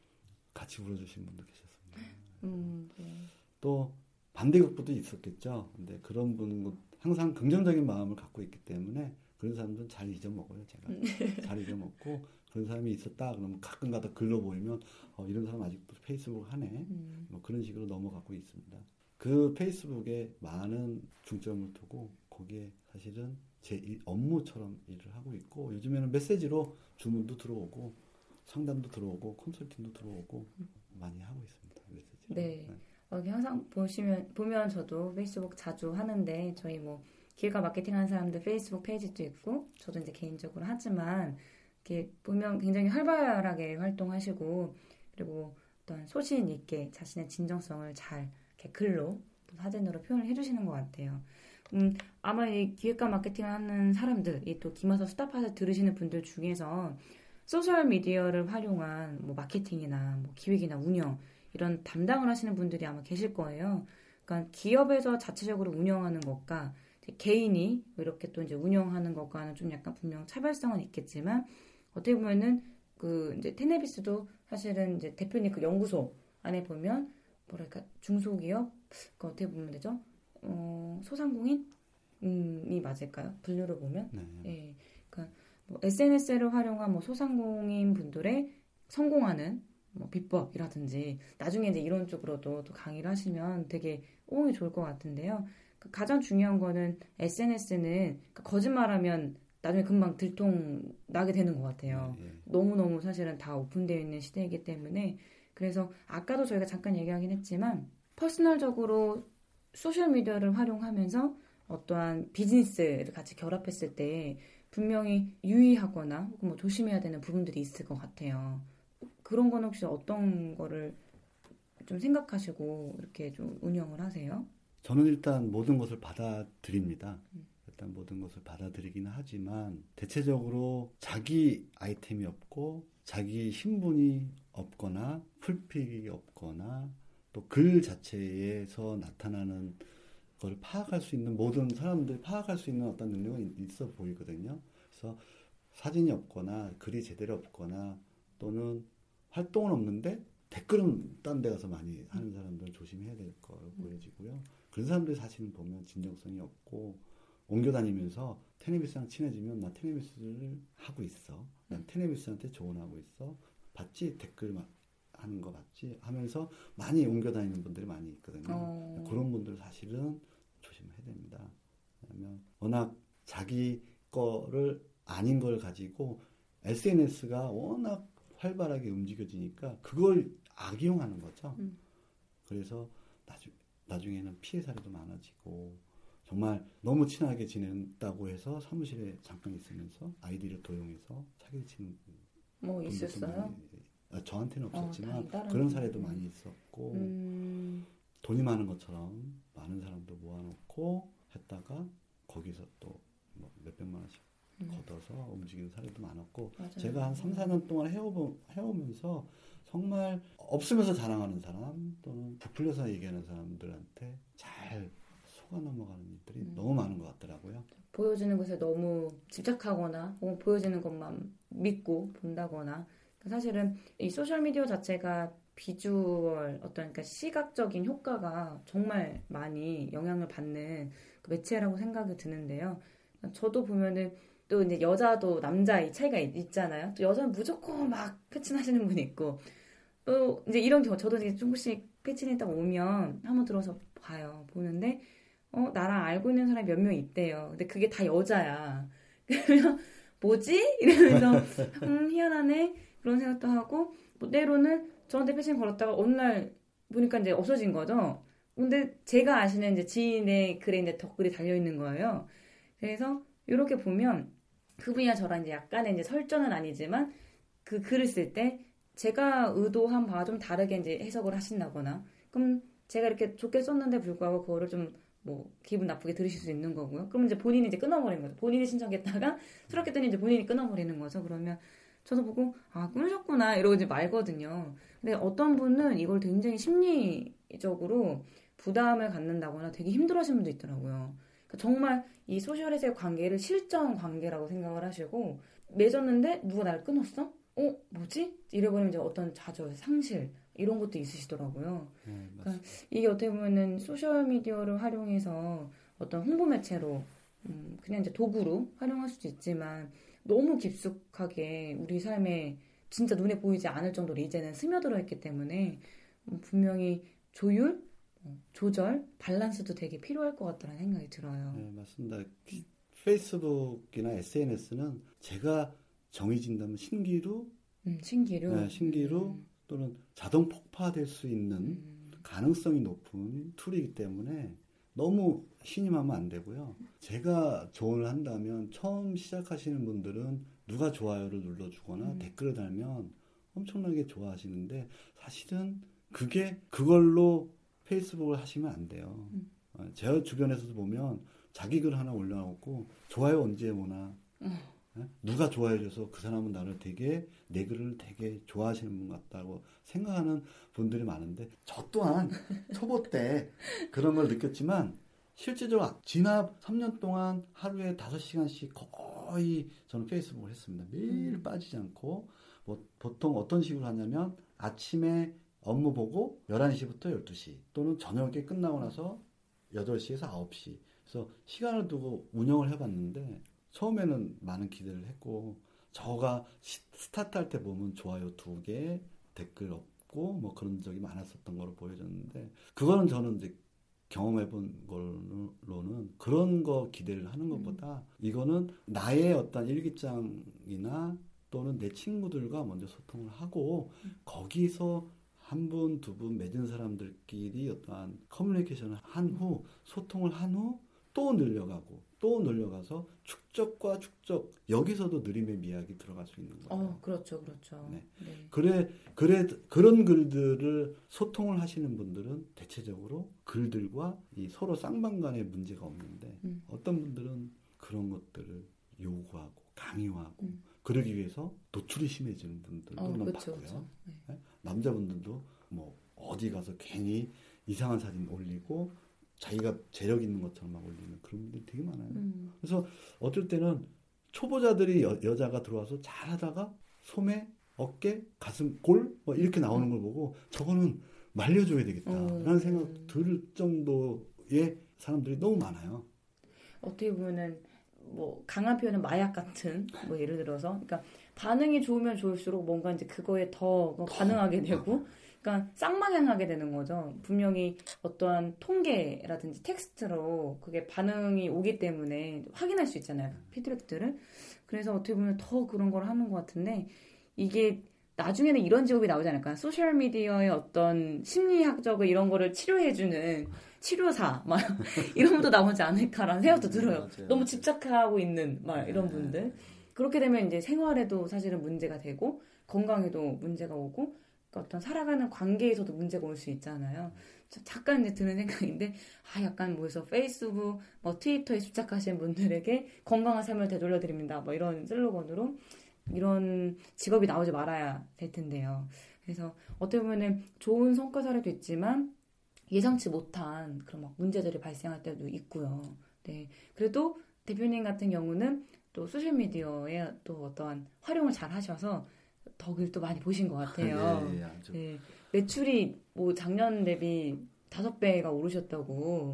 같이 불러주시는 분도 계셨습니다. 음, 네. 또 반대급부도 있었겠죠. 근데 그런 분은 항상 긍정적인 마음을 갖고 있기 때문에 그런 사람들은 잘 잊어먹어요. 제가 잘 잊어먹고 그런 사람이 있었다 그러면 가끔가다 글로 보이면 어, 이런 사람 아직도 페이스북 하네. 음. 뭐 그런 식으로 넘어가고 있습니다. 그 페이스북에 많은 중점을 두고 거기에 사실은 제 일, 업무처럼 일을 하고 있고 요즘에는 메시지로 주문도 들어오고 상담도 들어오고 컨설팅도 들어오고 많이 하고 있습니다. 메시지로. 네. 네. 어, 항상 보시면 보면 저도 페이스북 자주 하는데 저희 뭐 기획과 마케팅하는 사람들 페이스북 페이지도 있고 저도 이제 개인적으로 하지만 이렇게 보면 굉장히 활발하게 활동하시고 그리고 어떤 소신 있게 자신의 진정성을 잘 이렇게 글로 또 사진으로 표현을 해주시는 것 같아요. 음, 아마 이 기획과 마케팅을 하는 사람들, 이 또 김하서 수다팟을 들으시는 분들 중에서 소셜 미디어를 활용한 뭐 마케팅이나 뭐 기획이나 운영 이런 담당을 하시는 분들이 아마 계실 거예요. 그러니까 기업에서 자체적으로 운영하는 것과 개인이 이렇게 또 이제 운영하는 것과는 좀 약간 분명 차별성은 있겠지만 어떻게 보면은 그 이제 테네비스도 사실은 이제 대표님 그 연구소 안에 보면 뭐랄까 중소기업 그 어떻게 보면 되죠? 어, 소상공인이 맞을까요? 분류를 보면 네. 예, 그러니까 뭐 에스엔에스를 활용한 뭐 소상공인 분들의 성공하는 뭐 비법이라든지 나중에 이제 이런 쪽으로도 또 강의를 하시면 되게 호응이 좋을 것 같은데요. 그 가장 중요한 거는 에스엔에스는 거짓말하면 나중에 금방 들통 나게 되는 것 같아요. 네, 네. 너무너무 사실은 다 오픈되어 있는 시대이기 때문에 그래서 아까도 저희가 잠깐 얘기하긴 했지만 퍼스널적으로 소셜미디어를 활용하면서 어떠한 비즈니스를 같이 결합했을 때 분명히 유의하거나 혹은 뭐 조심해야 되는 부분들이 있을 것 같아요. 그런 건 혹시 어떤 거를 좀 생각하시고 이렇게 좀 운영을 하세요? 저는 일단 모든 것을 받아들입니다. 일단 모든 것을 받아들이기는 하지만 대체적으로 자기 아이템이 없고 자기 신분이 없거나 풀픽이 없거나 또 글 자체에서 나타나는 걸 파악할 수 있는 모든 사람들이 파악할 수 있는 어떤 능력은 있어 보이거든요. 그래서 사진이 없거나 글이 제대로 없거나 또는 활동은 없는데 댓글은 딴 데 가서 많이 하는 사람들은 조심해야 될 거로 보여지고요. 그런 사람들이 사실은 보면 진정성이 없고 옮겨 다니면서 테네비스랑 친해지면 나 테네비스를 하고 있어. 난 테네비스한테 조언하고 있어. 봤지? 댓글 막 하는 거 봤지? 하면서 많이 옮겨 다니는 분들이 많이 있거든요. 어... 그런 분들 사실은 조심해야 됩니다. 왜냐하면 워낙 자기 거를 아닌 걸 가지고 에스엔에스가 워낙 활발하게 움직여지니까 그걸 악용하는 거죠. 음. 그래서 나중, 나중에는 피해 사례도 많아지고 정말 너무 친하게 지낸다고 해서 사무실에 잠깐 있으면서 아이디를 도용해서 사기를 치는 뭐 있었어요? 많이, 저한테는 없었지만 어, 그런 사례도 많이 있었고 음... 돈이 많은 것처럼 많은 사람도 모아놓고 했다가 거기서 또 뭐 몇백만 원씩 음. 걷어서 움직이는 사례도 많았고 맞아요. 제가 한 삼, 사 년 동안 해오보, 해오면서 정말 없으면서 자랑하는 사람 또는 부풀려서 얘기하는 사람들한테 잘 속아 넘어가는 일들이 음. 너무 많은 것 같더라고요. 보여지는 것에 너무 집착하거나 혹은 보여지는 것만 믿고 본다거나 사실은 이 소셜미디어 자체가 비주얼 어떤 그러니까 시각적인 효과가 정말 많이 영향을 받는 그 매체라고 생각이 드는데요. 저도 보면은 또 이제 여자도 남자 이 차이가 있, 있잖아요. 또 여자는 무조건 막 패친하시는 분이 있고 또 이제 이런 경우 저도 이제 조금씩 패친했다가 오면 한번 들어서 봐요. 보는데 어 나랑 알고 있는 사람이 몇 명 있대요. 근데 그게 다 여자야. 그러면 뭐지? 이러면서 음 희한하네 그런 생각도 하고 뭐 때로는 저한테 패친 걸었다가 어느 날 보니까 이제 없어진 거죠. 근데 제가 아시는 이제 지인의 글에 이제 댓글이 달려 있는 거예요. 그래서 이렇게 보면 그분이랑 저랑 이제 약간의 이제 설전은 아니지만 그 글을 쓸 때 제가 의도한 바와 좀 다르게 이제 해석을 하신다거나 그럼 제가 이렇게 좋게 썼는데 불구하고 그거를 좀 뭐 기분 나쁘게 들으실 수 있는 거고요. 그럼 이제 본인이 이제 끊어버리는 거죠. 본인이 신청했다가 수락했더니 이제 본인이 끊어버리는 거죠. 그러면 저도 보고 아 끊으셨구나 이러고 이제 말거든요. 근데 어떤 분은 이걸 굉장히 심리적으로 부담을 갖는다거나 되게 힘들어하시는 분도 있더라고요. 그러니까 정말 이 소셜에서의 관계를 실전 관계라고 생각을 하시고 맺었는데 누가 나를 끊었어? 어? 뭐지? 이래버리면 이제 어떤 좌절, 상실 이런 것도 있으시더라고요. 네, 그러니까 이게 어떻게 보면은 소셜미디어를 활용해서 어떤 홍보 매체로 음, 그냥 이제 도구로 활용할 수도 있지만 너무 깊숙하게 우리 삶에 진짜 눈에 보이지 않을 정도로 이제는 스며들어 있기 때문에 분명히 조율, 조절, 밸런스도 되게 필요할 것 같다는 생각이 들어요. 네, 맞습니다. 페이스북이나 에스엔에스는 제가 정해진다면 신기루, 음, 신기루, 네, 신기루 음. 또는 자동 폭파될 수 있는 음. 가능성이 높은 툴이기 때문에 너무 신임하면 안 되고요. 제가 조언을 한다면 처음 시작하시는 분들은 누가 좋아요를 눌러주거나 음. 댓글을 달면 엄청나게 좋아하시는데 사실은 그게 그걸로 페이스북을 하시면 안 돼요. 음. 제 주변에서도 보면 자기 글 하나 올려놓고 좋아요 언제 오나 음. 누가 좋아해줘서 그 사람은 나를 되게 내 글을 되게 좋아하시는 분 같다고 생각하는 분들이 많은데 저 또한 초보 때 그런 걸 느꼈지만 실제적으로 지난 삼 년 동안 하루에 다섯 시간씩 거의 저는 페이스북을 했습니다. 매일 음. 빠지지 않고 뭐 보통 어떤 식으로 하냐면 아침에 업무 보고 열한 시부터 열두 시 또는 저녁에 끝나고 나서 여덟 시에서 아홉 시. 그래서 시간을 두고 운영을 해봤는데 처음에는 많은 기대를 했고 저가 스타트할 때 보면 좋아요 두 개, 댓글 없고 뭐 그런 적이 많았었던 거로 보여졌는데 그거는 저는 이제 경험해본 걸로는 그런 거 기대를 하는 것보다 이거는 나의 어떤 일기장이나 또는 내 친구들과 먼저 소통을 하고 거기서 한 분, 두 분 맺은 사람들끼리 어떠한 커뮤니케이션을 한 후 소통을 한 후 또 늘려가고 또 늘려가서 축적과 축적 여기서도 느림의 미학이 들어갈 수 있는 거예요. 어, 그렇죠, 그렇죠. 네. 네. 그래, 그래 그런 글들을 소통을 하시는 분들은 대체적으로 글들과 이 서로 쌍방간의 문제가 없는데 음. 어떤 분들은 그런 것들을 요구하고 강요하고 음. 그러기 위해서 노출이 심해지는 분들도 어, 너무 그렇죠, 봤고요. 그렇죠. 네. 네? 남자분들도 뭐 어디 가서 괜히 이상한 사진 올리고 자기가 재력 있는 것처럼 막 올리는 그런 분들이 되게 많아요. 음. 그래서 어쩔 때는 초보자들이 여, 여자가 들어와서 잘하다가 소매, 어깨, 가슴, 골 뭐 이렇게 나오는 걸 보고 저거는 말려줘야 되겠다라는 음. 생각 들 정도의 사람들이 너무 많아요. 어떻게 보면은 뭐 강한 표현은 마약 같은 뭐 예를 들어서 그러니까 반응이 좋으면 좋을수록 뭔가 이제 그거에 더 반응하게 되고 그러니까 쌍방향하게 되는 거죠. 분명히 어떠한 통계라든지 텍스트로 그게 반응이 오기 때문에 확인할 수 있잖아요. 피드백들을. 그래서 어떻게 보면 더 그런 걸 하는 것 같은데 이게 나중에는 이런 직업이 나오지 않을까. 소셜미디어의 어떤 심리학적인 이런 거를 치료해주는 치료사 막 이런 것도 나오지 않을까라는 생각도 들어요. 맞아요. 너무 집착하고 있는 막 이런 분들. 그렇게 되면 이제 생활에도 사실은 문제가 되고 건강에도 문제가 오고 그러니까 어떤 살아가는 관계에서도 문제가 올 수 있잖아요. 잠깐 이제 드는 생각인데 아 약간 뭐해서 페이스북, 뭐 트위터에 집착하시는 분들에게 건강한 삶을 되돌려드립니다. 뭐 이런 슬로건으로 이런 직업이 나오지 말아야 될 텐데요. 그래서 어떻게 보면은 좋은 성과 사례도 있지만 예상치 못한 그런 막 문제들이 발생할 때도 있고요. 네. 그래도 대표님 같은 경우는 또 소셜미디어에 또 어떠한 활용을 잘 하셔서 덕을 또 많이 보신 것 같아요. 예, 예, 아주. 네. 매출이 뭐 작년 대비 다섯 배가 오르셨다고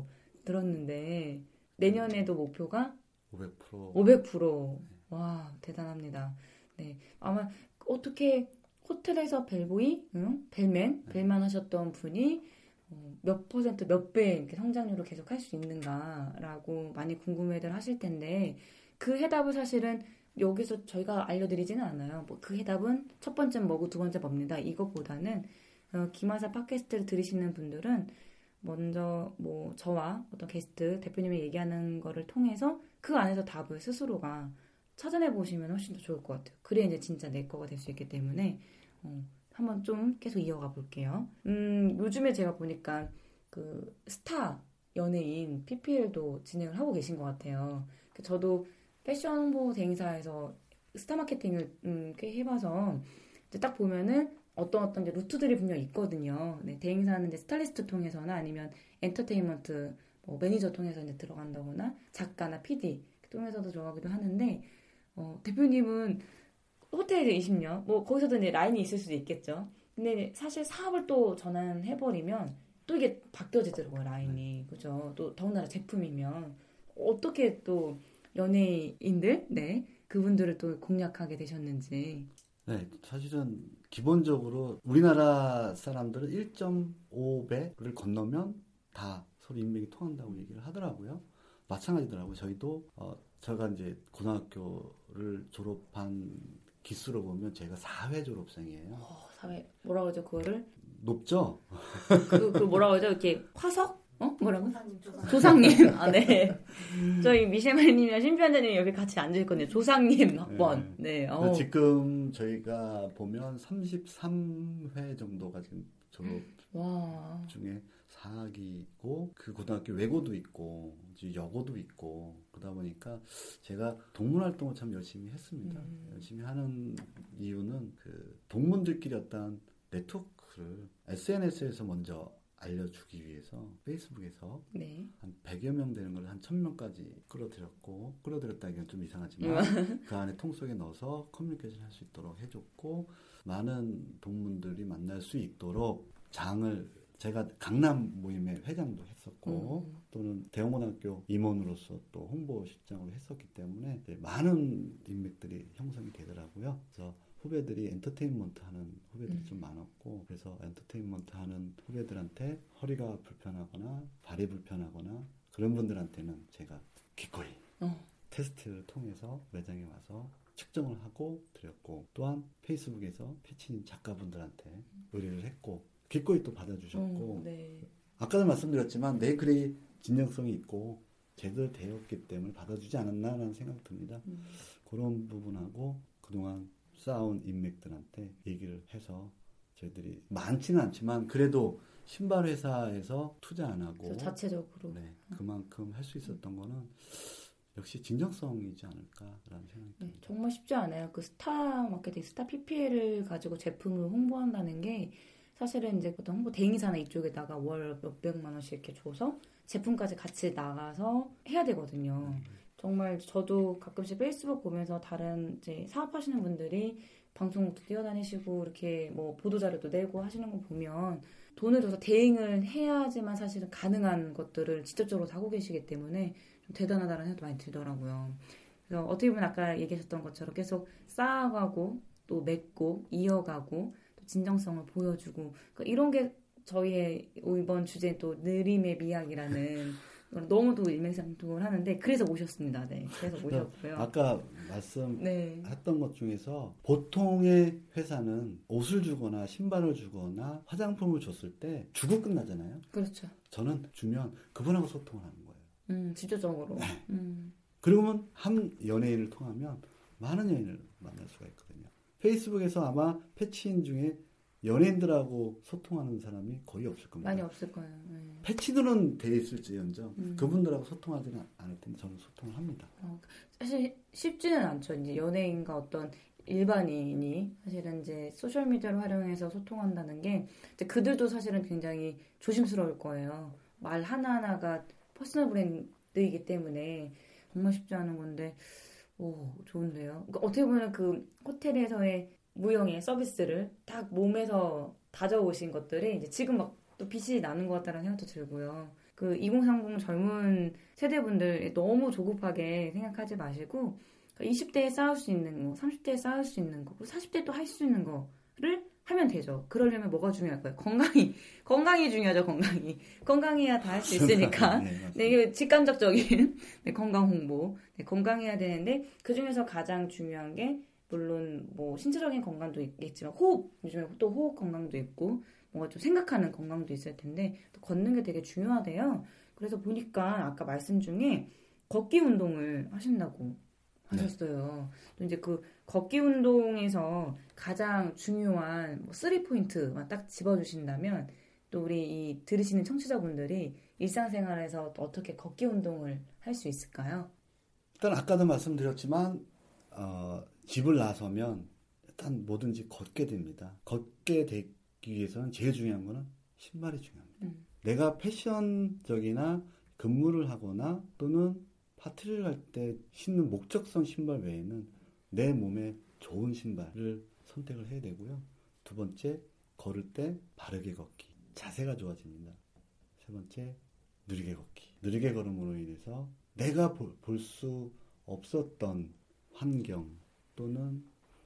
들었는데 내년에도 목표가 오백 퍼센트. 오백 퍼센트. 와, 대단합니다. 네. 아마 어떻게 호텔에서 벨보이, 응? 벨맨, 벨만 하셨던 분이 몇 퍼센트, 몇 배 이렇게 성장률을 계속 할 수 있는가라고 많이 궁금해들 하실 텐데 그 해답을 사실은 여기서 저희가 알려드리지는 않아요. 뭐 그 해답은 첫 번째는 뭐고 두 번째 뭡니다. 이것보다는 어, 김하사 팟캐스트를 들으시는 분들은 먼저 뭐 저와 어떤 게스트 대표님이 얘기하는 거를 통해서 그 안에서 답을 스스로가 찾아내 보시면 훨씬 더 좋을 것 같아요. 그래야 이제 진짜 내 거가 될 수 있기 때문에 어, 한번 좀 계속 이어가 볼게요. 음, 요즘에 제가 보니까 그 스타 연예인 피피엘도 진행을 하고 계신 것 같아요. 저도 패션 홍보 대행사에서 스타 마케팅을 음, 꽤 해봐서 이제 딱 보면은 어떤 어떤 이제 루트들이 분명 있거든요. 네, 대행사는 이제 스타일리스트 통해서나 아니면 엔터테인먼트 뭐 매니저 통해서 이제 들어간다거나 작가나 피디 통해서도 들어가기도 하는데 어, 대표님은 호텔 이십 년 뭐 거기서도 이제 라인이 있을 수도 있겠죠. 근데 사실 사업을 또 전환해버리면 또 이게 바뀌어지더라고요 라인이. 그죠? 또 더군다나 제품이면 어떻게 또 연예인들, 네, 그분들을 또 공략하게 되셨는지. 네, 사실은 기본적으로 우리나라 사람들은 일 점 오 배를 건너면 다 서로 인맥이 통한다고 얘기를 하더라고요. 마찬가지더라고요. 저희도 어, 제가 이제 고등학교를 졸업한 기수로 보면 제가 사 회 졸업생이에요. 어, 사회 뭐라 그러죠 그거를? 높죠? 그, 그 뭐라 그러죠 이렇게 화석? 어? 뭐라고? 조상님, 조상님. 조상님. 아, 네. 저희 미셰마님이랑 신편자님이 여기 같이 앉아있거든요. 조상님 학번. 네. 네. 지금 저희가 보면 삼십삼 회 정도가 지금 졸업 와. 중에 사 학기고, 그 고등학교 외고도 있고, 여고도 있고, 그러다 보니까 제가 동문 활동을 참 열심히 했습니다. 음. 열심히 하는 이유는 그 동문들끼리 어떤 네트워크를 에스엔에스에서 먼저 알려주기 위해서 페이스북에서 네. 한 백여 명 되는 걸 한 천 명까지 끌어들였고, 끌어들였다기는 좀 이상하지만 그 안에 통 속에 넣어서 커뮤니케이션 할 수 있도록 해줬고, 많은 동문들이 만날 수 있도록 장을 제가 강남 모임의 회장도 했었고 음. 또는 대형고등학교 임원으로서 또 홍보실장으로 했었기 때문에 많은 인맥들이 형성이 되더라고요. 그래서 후배들이 엔터테인먼트 하는 후배들이 음. 좀 많았고 그래서 엔터테인먼트 하는 후배들한테 허리가 불편하거나 발이 불편하거나 그런 분들한테는 제가 기꺼이 어. 테스트를 통해서 매장에 와서 측정을 하고 드렸고 또한 페이스북에서 패치님 작가분들한테 의뢰를 했고 기꺼이 또 받아주셨고 음, 네. 아까도 말씀드렸지만 내 글이 진정성이 있고 제대로 되었기 때문에 받아주지 않았나라는 생각이 듭니다. 음. 그런 부분하고 그동안 쌓아온 인맥들한테 얘기를 해서 저희들이 많지는 않지만 그래도 신발 회사에서 투자 안 하고 자체적으로 네, 그만큼 할 수 있었던 음. 거는 역시 진정성이지 않을까라는 생각이 듭니다. 네, 정말 쉽지 않아요. 그 스타 마케팅, 스타 피피엘을 가지고 제품을 홍보한다는 게 사실은 이제 보통 홍보 대행사나 이쪽에다가 월 몇백만 원씩 이렇게 줘서 제품까지 같이 나가서 해야 되거든요. 음. 정말 저도 가끔씩 페이스북 보면서 다른 이제 사업하시는 분들이 방송국도 뛰어다니시고 이렇게 뭐 보도자료도 내고 하시는 거 보면 돈을 줘서 대행을 해야지만 사실은 가능한 것들을 직접적으로 하고 계시기 때문에 좀 대단하다는 생각도 많이 들더라고요. 그래서 어떻게 보면 아까 얘기하셨던 것처럼 계속 쌓아가고 또 맺고 이어가고 또 진정성을 보여주고 그러니까 이런 게 저희의 이번 주제 또 느림의 미학이라는 너무도 일맥상통을 하는데 그래서 모셨습니다. 네, 그래서 모셨고요. 아까 말씀했던 네. 것 중에서 보통의 회사는 옷을 주거나 신발을 주거나 화장품을 줬을 때 주고 끝나잖아요. 그렇죠. 저는 주면 그분하고 소통을 하는 거예요. 음, 직접적으로. 네. 음. 그러면 한 연예인을 통하면 많은 연예인을 만날 수가 있거든요. 페이스북에서 아마 패치인 중에 연예인들하고 소통하는 사람이 거의 없을 겁니다. 많이 없을 거예요. 네. 패치들은 돼 있을지언정 음. 그분들하고 소통하지는 않을 텐데 저는 소통을 합니다. 어, 사실 쉽지는 않죠. 이제 연예인과 어떤 일반인이 사실은 이제 소셜 미디어를 활용해서 소통한다는 게 이제 그들도 사실은 굉장히 조심스러울 거예요. 말 하나하나가 퍼스널 브랜드이기 때문에 정말 쉽지 않은 건데, 오, 좋은데요. 그러니까 어떻게 보면 그 호텔에서의 무형의 서비스를 딱 몸에서 다져오신 것들이 이제 지금 막 또 빛이 나는 것 같다는 생각도 들고요. 그 이공삼공 젊은 세대분들 너무 조급하게 생각하지 마시고 이십 대에 쌓을 수 있는 거, 삼십 대에 쌓을 수 있는 거, 그리고 사십 대 또 할 수 있는 거를 하면 되죠. 그러려면 뭐가 중요할까요? 건강이. 건강이 중요하죠, 건강이. 건강해야 다 할 수 있으니까. 네, 네, 이게 직간접적인 네, 건강 홍보. 네, 건강해야 되는데 그중에서 가장 중요한 게 물론 뭐 신체적인 건강도 있겠지만 호흡, 요즘에 또 호흡 건강도 있고 뭔가 좀 생각하는 건강도 있을 텐데 또 걷는 게 되게 중요하대요. 그래서 보니까 아까 말씀 중에 걷기 운동을 하신다고 하셨어요. 네. 또 이제 그 걷기 운동에서 가장 중요한 뭐 쓰리 포인트만 딱 집어주신다면 또 우리 이 들으시는 청취자분들이 일상생활에서 또 어떻게 걷기 운동을 할 수 있을까요? 일단 아까도 말씀드렸지만 어, 집을 나서면 일단 뭐든지 걷게 됩니다. 걷게 되기 위해서는 제일 중요한 거는 신발이 중요합니다. 음. 내가 패션적이나 근무를 하거나 또는 파티를 갈 때 신는 목적성 신발 외에는 내 몸에 좋은 신발을 선택을 해야 되고요. 두 번째, 걸을 때 바르게 걷기. 자세가 좋아집니다. 세 번째, 느리게 걷기. 느리게 걸음으로 인해서 내가 볼 수 없었던 환경 또는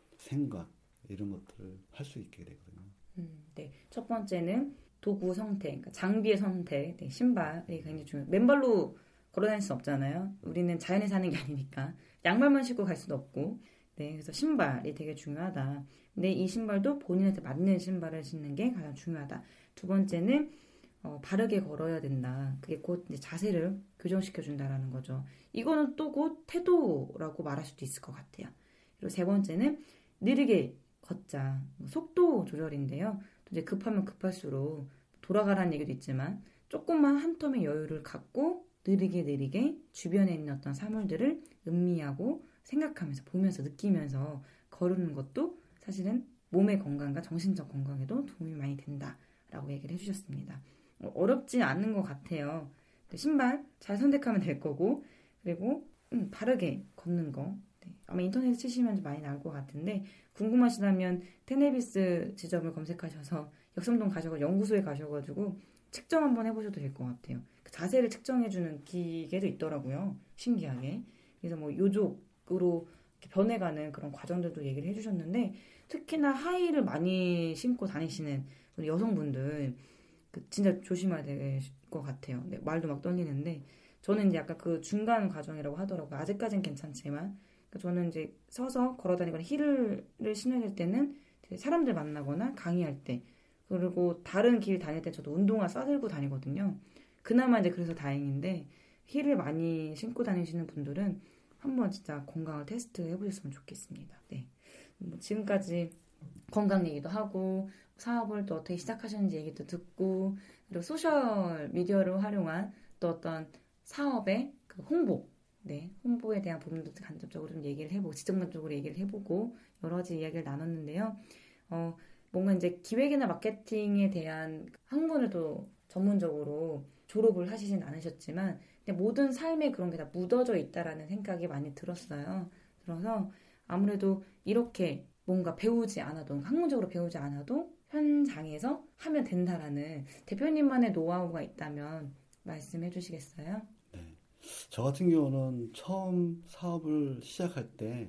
생각 이런 것들을 할 수 있게 되거든요. 음, 네. 첫 번째는 도구 선택, 그러니까 장비의 선택, 네, 신발이 굉장히 중요해요. 맨발로 걸어다닐 수 없잖아요. 우리는 자연에 사는 게 아니니까 양말만 신고 갈 수도 없고, 네, 그래서 신발이 되게 중요하다. 근데 이 신발도 본인한테 맞는 신발을 신는 게 가장 중요하다. 두 번째는 어, 바르게 걸어야 된다. 그게 곧 이제 자세를 교정시켜 준다라는 거죠. 이거는 또 곧 태도라고 말할 수도 있을 것 같아요. 그리고 세 번째는 느리게 걷자. 속도 조절인데요. 또 이제 급하면 급할수록 돌아가라는 얘기도 있지만 조금만 한 텀의 여유를 갖고 느리게 느리게 주변에 있는 어떤 사물들을 음미하고 생각하면서 보면서 느끼면서 걸으는 것도 사실은 몸의 건강과 정신적 건강에도 도움이 많이 된다라고 얘기를 해주셨습니다. 어렵지 않은 것 같아요. 신발 잘 선택하면 될 거고 그리고 음, 바르게 걷는 거 네. 아마 인터넷에 치시면 많이 나올 것 같은데 궁금하시다면 테네비스 지점을 검색하셔서 역삼동 가셔서 연구소에 가셔가지고 측정 한번 해보셔도 될 것 같아요. 그 자세를 측정해주는 기계도 있더라고요. 신기하게. 그래서 뭐 요족으로 이렇게 변해가는 그런 과정들도 얘기를 해주셨는데 특히나 하이를 많이 신고 다니시는 우리 여성분들 그 진짜 조심해야 될 것 같아요. 네, 말도 막 떨리는데 저는 이제 약간 그 중간 과정이라고 하더라고요. 아직까진 괜찮지만 그러니까 저는 이제 서서 걸어다니거나 힐을 신어야 될 때는 사람들 만나거나 강의할 때 그리고 다른 길 다닐 때 저도 운동화 싸들고 다니거든요. 그나마 이제 그래서 다행인데 힐을 많이 신고 다니시는 분들은 한번 진짜 건강을 테스트 해보셨으면 좋겠습니다. 네. 뭐 지금까지 건강 얘기도 하고 사업을 또 어떻게 시작하셨는지 얘기도 듣고 그리고 소셜 미디어를 활용한 또 어떤 사업의 그 홍보, 네 홍보에 대한 부분도 간접적으로 좀 얘기를 해보고 지적론적으로 얘기를 해보고 여러 가지 이야기를 나눴는데요. 어 뭔가 이제 기획이나 마케팅에 대한 학문을 또 전문적으로 졸업을 하시진 않으셨지만 근데 모든 삶에 그런 게 다 묻어져 있다라는 생각이 많이 들었어요. 들어서 아무래도 이렇게 뭔가 배우지 않아도 학문적으로 배우지 않아도 현장에서 하면 된다라는 대표님만의 노하우가 있다면 말씀해 주시겠어요? 네. 저 같은 경우는 처음 사업을 시작할 때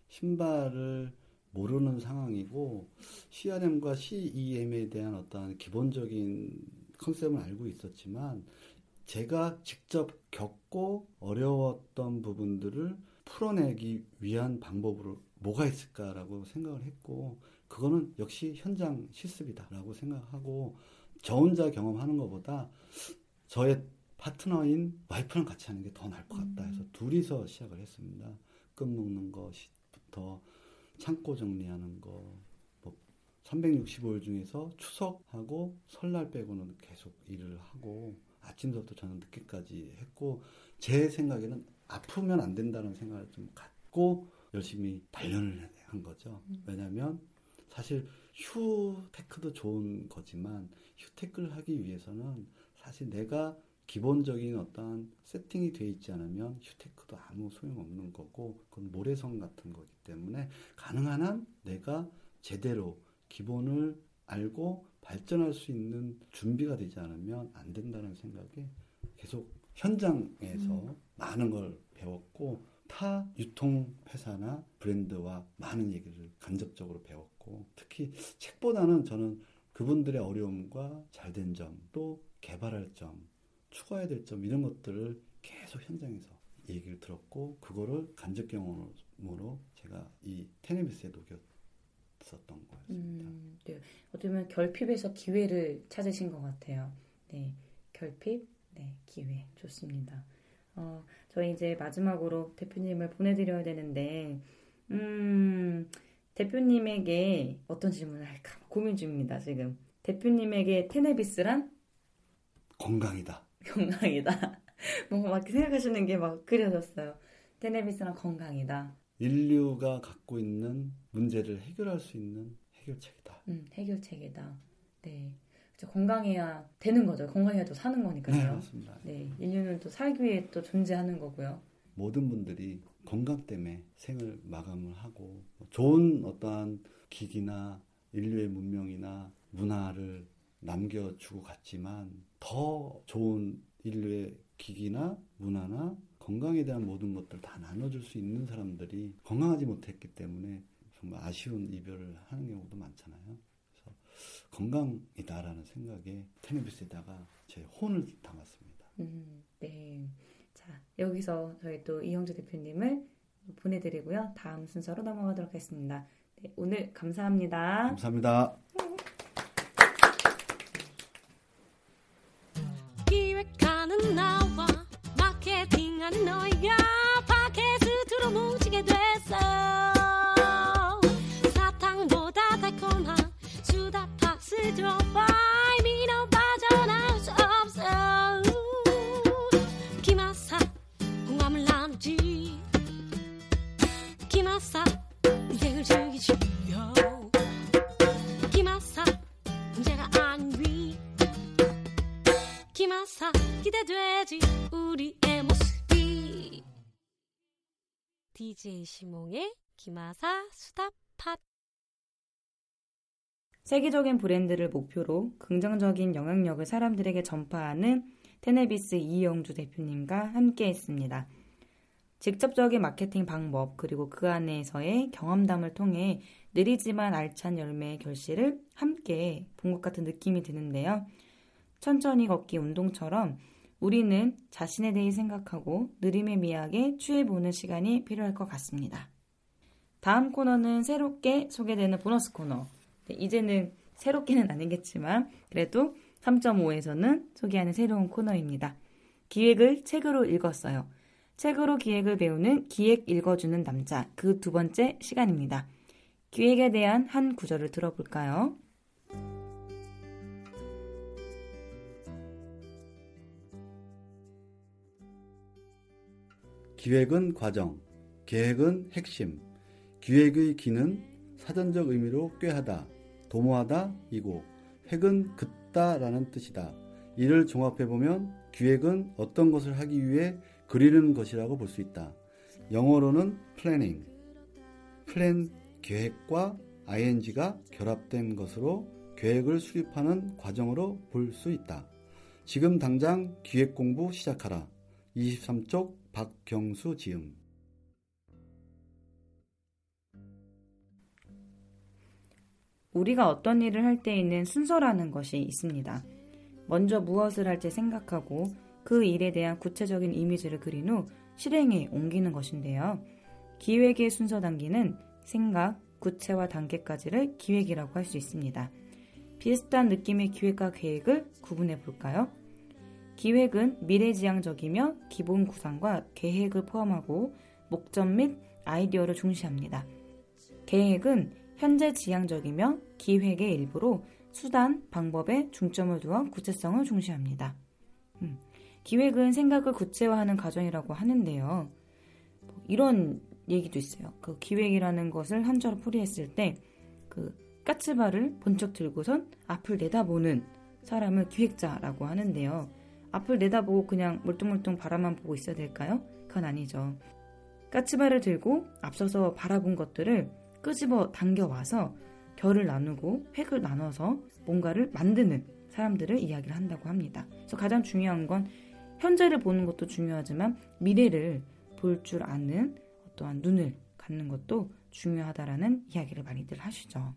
신발을 모르는 상황이고 씨알엠과 씨이엠에 대한 어떤 기본적인 컨셉은 알고 있었지만 제가 직접 겪고 어려웠던 부분들을 풀어내기 위한 방법으로 뭐가 있을까라고 생각을 했고 그거는 역시 현장 실습이다라고 생각하고 저 혼자 경험하는 것보다 저의 파트너인 와이프랑 같이 하는 게 더 나을 것 같다 해서 둘이서 시작을 했습니다. 끈 묶는 것부터 창고 정리하는 거 뭐 삼백육십오 일 중에서 추석하고 설날 빼고는 계속 일을 하고 아침부터 저는 늦게까지 했고 제 생각에는 아프면 안 된다는 생각을 좀 갖고 열심히 단련을 한 거죠. 왜냐하면 사실 휴테크도 좋은 거지만 휴테크를 하기 위해서는 사실 내가 기본적인 어떤 세팅이 되어 있지 않으면 휴테크도 아무 소용없는 거고 그건 모래성 같은 거기 때문에 가능한 한 내가 제대로 기본을 알고 발전할 수 있는 준비가 되지 않으면 안 된다는 생각에 계속 현장에서 음. 많은 걸 배웠고 타 유통회사나 브랜드와 많은 얘기를 간접적으로 배웠고 특히 책보다는 저는 그분들의 어려움과 잘된 점 또 개발할 점 추가해야 될 점 이런 것들을 계속 현장에서 얘기를 들었고 그거를 간접 경험으로 제가 이 테네비스에 녹였었던 거였습니다. 음, 네. 어떻게 보면 결핍에서 기회를 찾으신 것 같아요. 네, 결핍, 네, 기회 좋습니다. 어, 저희 이제 마지막으로 대표님을 보내드려야 되는데, 음, 대표님에게 어떤 질문을 할까 고민 중입니다, 지금. 대표님에게 테네비스란? 건강이다. 건강이다. 뭔가 막 생각하시는 게 막 그려졌어요. 테네비스란 건강이다. 인류가 갖고 있는 문제를 해결할 수 있는 해결책이다. 음, 해결책이다. 네. 건강해야 되는 거죠. 건강해야 또 사는 거니까요. 네, 맞습니다. 네, 인류는 또 살기 위해 또 존재하는 거고요. 모든 분들이 건강 때문에 생을 마감을 하고 좋은 어떠한 기기나 인류의 문명이나 문화를 남겨주고 갔지만 더 좋은 인류의 기기나 문화나 건강에 대한 모든 것들을 다 나눠줄 수 있는 사람들이 건강하지 못했기 때문에 정말 아쉬운 이별을 하는 경우도 많잖아요. 건강이다라는 생각에 테네비스에다가 제 혼을 담았습니다. 음, 네. 자, 여기서 저희 또 이영주 대표님을 보내드리고요. 다음 순서로 넘어가도록 하겠습니다. 네, 오늘 감사합니다. 감사합니다. 기획하는 나와 마케팅하는 너희가 팟캐스트로 뭉치게 됐어. 사탕보다 달콤한 수다팝스 들어봐 이미로 빠져나올 수 없어. 기마사 공감을 나누지 기마사 인생을 즐기지요. 기마사 문제가 아닌 위 기마사 기대되지 우리의 모습이. 디제이 시몽의 기마사 수다팟. 세계적인 브랜드를 목표로 긍정적인 영향력을 사람들에게 전파하는 테네비스 이영주 대표님과 함께 했습니다. 직접적인 마케팅 방법 그리고 그 안에서의 경험담을 통해 느리지만 알찬 열매의 결실을 함께 본 것 같은 느낌이 드는데요. 천천히 걷기 운동처럼 우리는 자신에 대해 생각하고 느림의 미학에 취해보는 시간이 필요할 것 같습니다. 다음 코너는 새롭게 소개되는 보너스 코너. 네, 이제는 새롭게는 아니겠지만 그래도 삼 점 오에서는 소개하는 새로운 코너입니다. 기획을 책으로 읽었어요. 책으로 기획을 배우는 기획 읽어주는 남자 그 두 번째 시간입니다. 기획에 대한 한 구절을 들어볼까요? 기획은 과정, 계획은 핵심, 기획의 기는 사전적 의미로 꾀하다, 도모하다 이고 획은 긋다라는 뜻이다. 이를 종합해보면 기획은 어떤 것을 하기 위해 그리는 것이라고 볼 수 있다. 영어로는 planning, plan, 계획과 ing가 결합된 것으로 계획을 수립하는 과정으로 볼 수 있다. 지금 당장 기획 공부 시작하라. 이십삼 쪽 박경수 지음. 우리가 어떤 일을 할 때에는 순서라는 것이 있습니다. 먼저 무엇을 할지 생각하고 그 일에 대한 구체적인 이미지를 그린 후 실행에 옮기는 것인데요. 기획의 순서 단계는 생각, 구체화 단계까지를 기획이라고 할 수 있습니다. 비슷한 느낌의 기획과 계획을 구분해 볼까요? 기획은 미래지향적이며 기본 구상과 계획을 포함하고 목적 및 아이디어를 중시합니다. 계획은 현재 지향적이며 기획의 일부로 수단, 방법에 중점을 두어 구체성을 중시합니다. 음, 기획은 생각을 구체화하는 과정이라고 하는데요. 이런 얘기도 있어요. 그 기획이라는 것을 한자로 풀이했을 때 그 까치발을 번쩍 들고선 앞을 내다보는 사람을 기획자라고 하는데요. 앞을 내다보고 그냥 멀뚱멀뚱 바라만 보고 있어야 될까요? 그건 아니죠. 까치발을 들고 앞서서 바라본 것들을 끄집어 당겨와서 결을 나누고 획을 나눠서 뭔가를 만드는 사람들을 이야기를 한다고 합니다. 그래서 가장 중요한 건 현재를 보는 것도 중요하지만 미래를 볼 줄 아는 어떠한 눈을 갖는 것도 중요하다라는 이야기를 많이들 하시죠.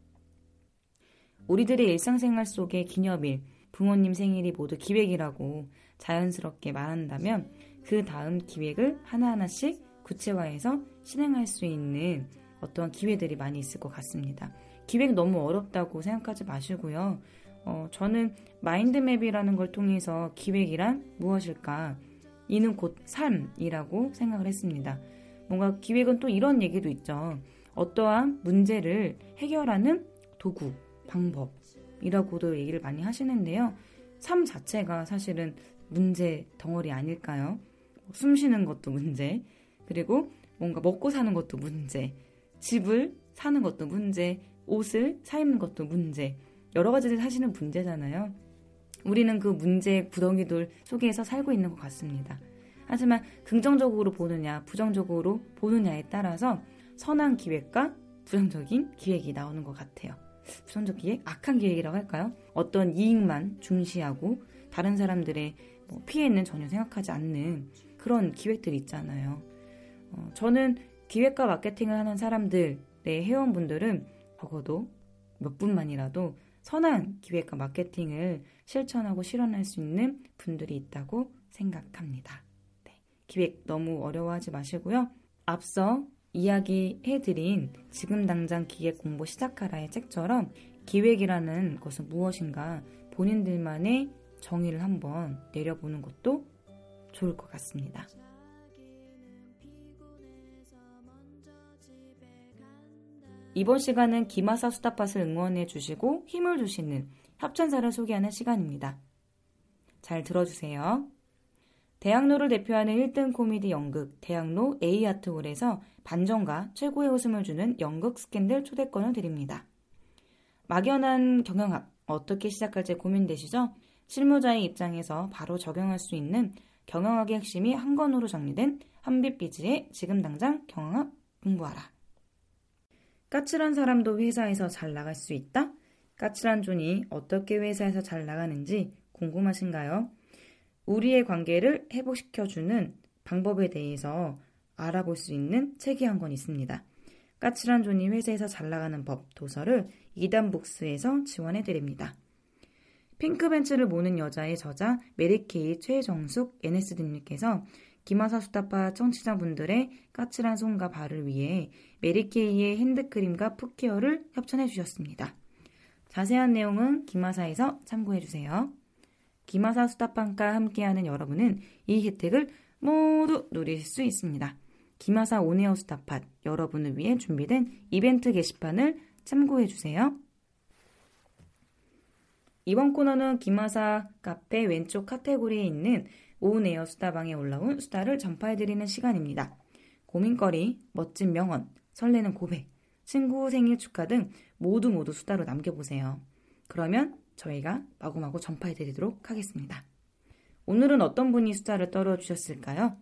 우리들의 일상생활 속의 기념일, 부모님 생일이 모두 기획이라고 자연스럽게 말한다면 그 다음 기획을 하나하나씩 구체화해서 실행할 수 있는 어떠한 기회들이 많이 있을 것 같습니다. 기획 너무 어렵다고 생각하지 마시고요. 어, 저는 마인드맵이라는 걸 통해서 기획이란 무엇일까? 이는 곧 삶이라고 생각을 했습니다. 뭔가 기획은 또 이런 얘기도 있죠. 어떠한 문제를 해결하는 도구, 방법이라고도 얘기를 많이 하시는데요. 삶 자체가 사실은 문제 덩어리 아닐까요? 숨 쉬는 것도 문제, 그리고 뭔가 먹고 사는 것도 문제, 집을 사는 것도 문제, 옷을 사 입는 것도 문제, 여러 가지를 사시는 문제잖아요. 우리는 그 문제의 구덩이들 속에서 살고 있는 것 같습니다. 하지만 긍정적으로 보느냐, 부정적으로 보느냐에 따라서 선한 기획과 부정적인 기획이 나오는 것 같아요. 부정적 기획? 악한 기획이라고 할까요? 어떤 이익만 중시하고 다른 사람들의 뭐 피해는 전혀 생각하지 않는 그런 기획들이 있잖아요. 어, 저는 기획과 마케팅을 하는 사람들, 내 회원분들은 적어도 몇 분만이라도 선한 기획과 마케팅을 실천하고 실현할 수 있는 분들이 있다고 생각합니다. 네, 기획 너무 어려워하지 마시고요. 앞서 이야기해드린 지금 당장 기획 공부 시작하라의 책처럼 기획이라는 것은 무엇인가 본인들만의 정의를 한번 내려보는 것도 좋을 것 같습니다. 이번 시간은 기마사 수다팟을 응원해 주시고 힘을 주시는 협찬사를 소개하는 시간입니다. 잘 들어주세요. 대학로를 대표하는 일 등 코미디 연극 대학로 A아트홀에서 반전과 최고의 웃음을 주는 연극 스캔들 초대권을 드립니다. 막연한 경영학 어떻게 시작할지 고민되시죠? 실무자의 입장에서 바로 적용할 수 있는 경영학의 핵심이 한 권으로 정리된 한빛비지의 지금 당장 경영학 공부하라. 까칠한 사람도 회사에서 잘 나갈 수 있다? 까칠한 존이 어떻게 회사에서 잘 나가는지 궁금하신가요? 우리의 관계를 회복시켜주는 방법에 대해서 알아볼 수 있는 책이 한 권 있습니다. 까칠한 존이 회사에서 잘 나가는 법 도서를 이단북스에서 지원해드립니다. 핑크벤츠를 모는 여자의 저자 메리케이 최정숙 엔에스디님께서 김하사 수다파 청취자분들의 까칠한 손과 발을 위해 메리케이의 핸드크림과 풋케어를 협찬해 주셨습니다. 자세한 내용은 김하사에서 참고해 주세요. 김하사 수다파과 함께하는 여러분은 이 혜택을 모두 누릴 수 있습니다. 김하사 온에어 수다팟 여러분을 위해 준비된 이벤트 게시판을 참고해 주세요. 이번 코너는 김하사 카페 왼쪽 카테고리에 있는 온에어 수다방에 올라온 수다를 전파해드리는 시간입니다. 고민거리, 멋진 명언, 설레는 고백, 친구 생일 축하 등 모두 모두 수다로 남겨보세요. 그러면 저희가 마구마구 전파해드리도록 하겠습니다. 오늘은 어떤 분이 수다를 떨어주셨을까요?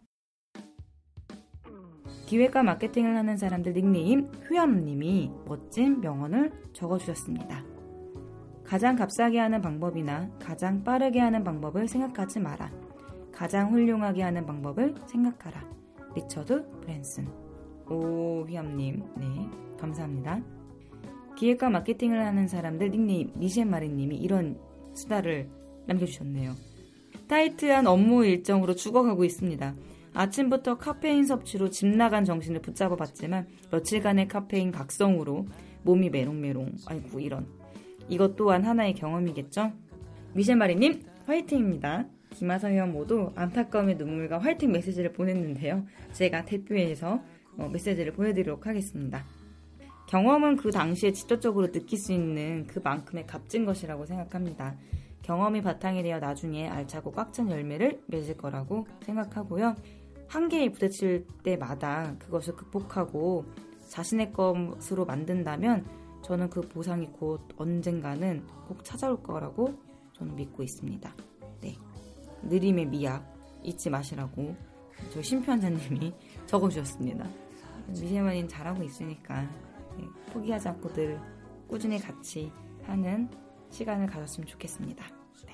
기획과 마케팅을 하는 사람들 닉네임 휴암님이 멋진 명언을 적어주셨습니다. 가장 값싸게 하는 방법이나 가장 빠르게 하는 방법을 생각하지 마라. 가장 훌륭하게 하는 방법을 생각하라. 리처드 브랜슨. 오, 휘암님, 네, 감사합니다. 기획과 마케팅을 하는 사람들 닉네임 미셸 마리님이 이런 수다를 남겨주셨네요. 타이트한 업무 일정으로 죽어가고 있습니다. 아침부터 카페인 섭취로 집 나간 정신을 붙잡아 봤지만 며칠간의 카페인 각성으로 몸이 메롱메롱. 아이고 이런. 이것 또한 하나의 경험이겠죠? 미셸 마리님 화이팅입니다. 김하사 회원 모두 안타까움의 눈물과 화이팅 메시지를 보냈는데요. 제가 대표해서 어, 메시지를 보내드리도록 하겠습니다. 경험은 그 당시에 직접적으로 느낄 수 있는 그만큼의 값진 것이라고 생각합니다. 경험이 바탕이 되어 나중에 알차고 꽉 찬 열매를 맺을 거라고 생각하고요. 한계에 부딪힐 때마다 그것을 극복하고 자신의 것으로 만든다면 저는 그 보상이 곧 언젠가는 꼭 찾아올 거라고 저는 믿고 있습니다. 네, 느림의 미학 잊지 마시라고 저희 심표한자님이 적어주셨습니다. 미셸마님 잘하고 있으니까 네, 포기하지 않고 늘 꾸준히 같이 하는 시간을 가졌으면 좋겠습니다. 네.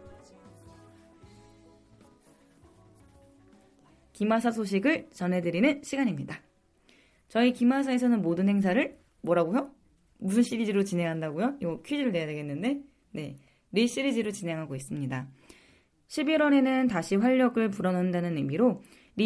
김하사 소식을 전해드리는 시간입니다. 저희 김하사에서는 모든 행사를 뭐라고요? 무슨 시리즈로 진행한다고요? 이거 퀴즈를 내야 되겠는데? 네, 리 시리즈로 진행하고 있습니다. 십일월에는 다시 활력을 불어넣는다는 의미로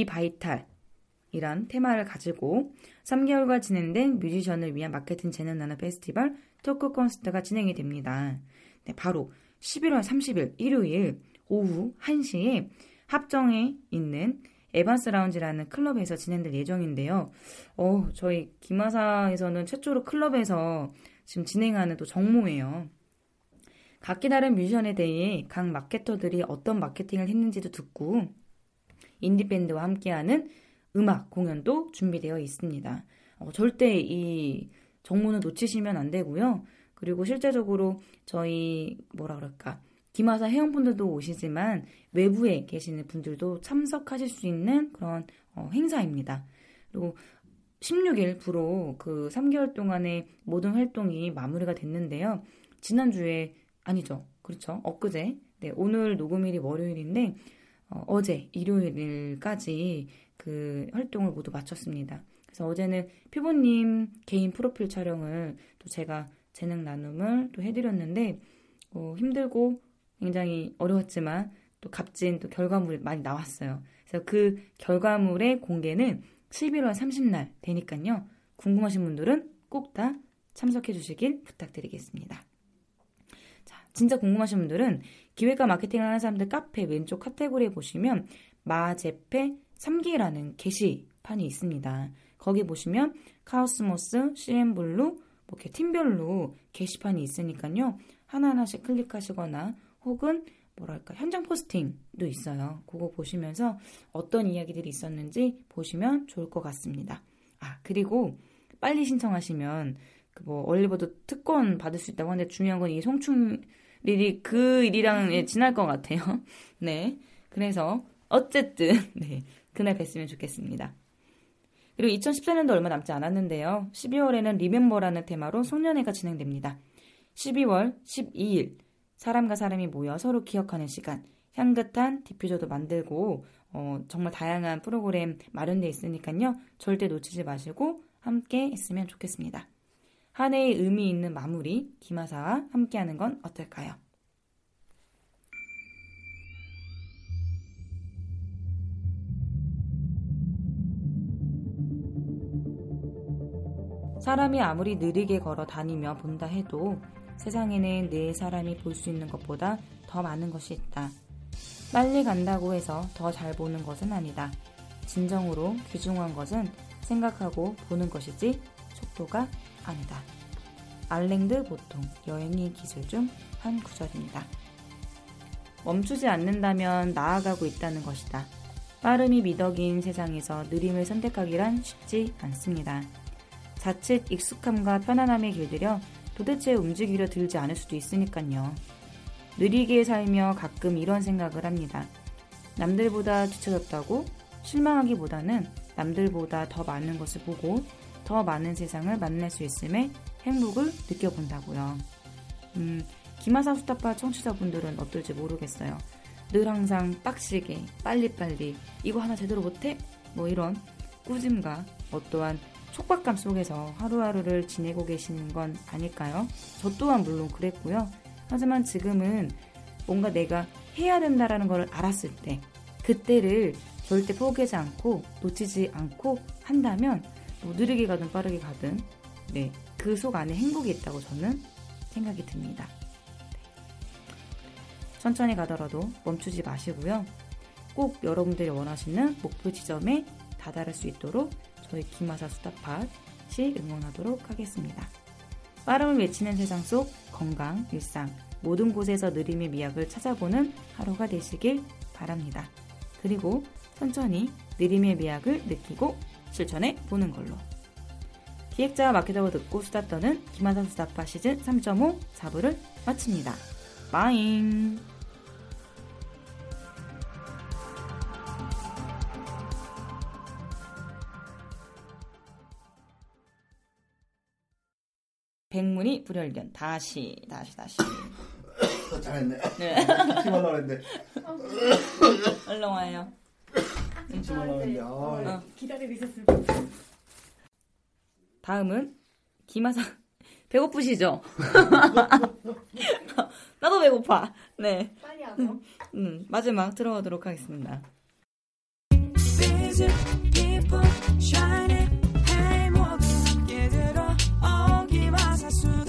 리바이탈이란 테마를 가지고 삼 개월간 진행된 뮤지션을 위한 마케팅 재능 나눔 페스티벌 토크 콘서트가 진행이 됩니다. 네, 바로 십일월 삼십일 일요일 오후 한 시에 합정에 있는 에반스 라운지라는 클럽에서 진행될 예정인데요. 어, 저희 김하사에서는 최초로 클럽에서 지금 진행하는 또 정모예요. 각기 다른 뮤지션에 대해 각 마케터들이 어떤 마케팅을 했는지도 듣고 인디밴드와 함께하는 음악 공연도 준비되어 있습니다. 어, 절대 이 정모는 놓치시면 안 되고요. 그리고 실제적으로 저희 뭐라 그럴까 김하사 회원분들도 오시지만 외부에 계시는 분들도 참석하실 수 있는 그런 어, 행사입니다. 그리고 십육 일부로 그 삼 개월 동안의 모든 활동이 마무리가 됐는데요. 지난주에 아니죠. 그렇죠. 엊그제 네, 오늘 녹음일이 월요일인데 어, 어제 일요일까지 그 활동을 모두 마쳤습니다. 그래서 어제는 피보님 개인 프로필 촬영을 또 제가 재능 나눔을 또 해드렸는데 어, 힘들고 굉장히 어려웠지만 또 값진 또 결과물이 많이 나왔어요. 그래서 그 결과물의 공개는 십일월 삼십날 되니까요. 궁금하신 분들은 꼭 다 참석해 주시길 부탁드리겠습니다. 자, 진짜 궁금하신 분들은 기획과 마케팅을 하는 사람들 카페 왼쪽 카테고리에 보시면 마제페 삼 기라는 게시판이 있습니다. 거기 보시면 카오스모스, 씨엠블루 뭐 이렇게 팀별로 게시판이 있으니까요. 하나하나씩 클릭하시거나 혹은 뭐랄까 현장 포스팅도 있어요. 그거 보시면서 어떤 이야기들이 있었는지 보시면 좋을 것 같습니다. 아, 그리고 빨리 신청하시면 그 뭐 얼리버드 특권 받을 수 있다고 하는데 중요한 건 이 송충일이 그 일이랑 예, 지날 것 같아요. 네, 그래서 어쨌든 네, 그날 뵀으면 좋겠습니다. 그리고 이천십사 년도 얼마 남지 않았는데요. 십이월에는 리멤버라는 테마로 송년회가 진행됩니다. 십이월 십이일 사람과 사람이 모여 서로 기억하는 시간, 향긋한 디퓨저도 만들고 어, 정말 다양한 프로그램 마련되어 있으니까요. 절대 놓치지 마시고 함께 했으면 좋겠습니다. 한 해의 의미 있는 마무리, 김하사와 함께하는 건 어떨까요? 사람이 아무리 느리게 걸어 다니며 본다 해도 세상에는 내 사람이 볼 수 있는 것보다 더 많은 것이 있다. 빨리 간다고 해서 더 잘 보는 것은 아니다. 진정으로 귀중한 것은 생각하고 보는 것이지 속도가 아니다. 알랭드 보통 여행의 기술 중 한 구절입니다. 멈추지 않는다면 나아가고 있다는 것이다. 빠름이 미덕인 세상에서 느림을 선택하기란 쉽지 않습니다. 자칫 익숙함과 편안함에 길들여 도대체 움직이려 들지 않을 수도 있으니까요. 느리게 살며 가끔 이런 생각을 합니다. 남들보다 뒤처졌다고 실망하기보다는 남들보다 더 많은 것을 보고 더 많은 세상을 만날 수 있음에 행복을 느껴본다고요. 음, 김하사 수다파 청취자분들은 어떨지 모르겠어요. 늘 항상 빡시게 빨리빨리 이거 하나 제대로 못해? 뭐 이런 꾸짐과 어떠한 촉박감 속에서 하루하루를 지내고 계시는 건 아닐까요? 저 또한 물론 그랬고요. 하지만 지금은 뭔가 내가 해야 된다라는 걸 알았을 때 그때를 절대 포기하지 않고 놓치지 않고 한다면 뭐 느리게 가든 빠르게 가든 네, 그 속 안에 행복이 있다고 저는 생각이 듭니다. 천천히 가더라도 멈추지 마시고요. 꼭 여러분들이 원하시는 목표 지점에 다다를 수 있도록 저희 김하사 수다팟이 응원하도록 하겠습니다. 빠름을 외치는 세상 속 건강, 일상, 모든 곳에서 느림의 미학을 찾아보는 하루가 되시길 바랍니다. 그리고 천천히 느림의 미학을 느끼고 실천해 보는 걸로. 기획자와 마케터고 듣고 수다 떠는 김하사 수다팟 시즌 삼 점 오 사 부를 마칩니다. 빠잉! 백문이 불여일견. 다시, 다시, 다시. 잘했네. 네. 기침하려고 했는데. 얼른 와요. 기침하려고 했는데. 어. 기다리고 있었습니다. 다음은 김하사. 배고프시죠? 나도 배고파. 네. 빨리 하고. 음, 마지막 들어가도록 하겠습니다. shining, hey 모두 함께 들어 어 김하사 수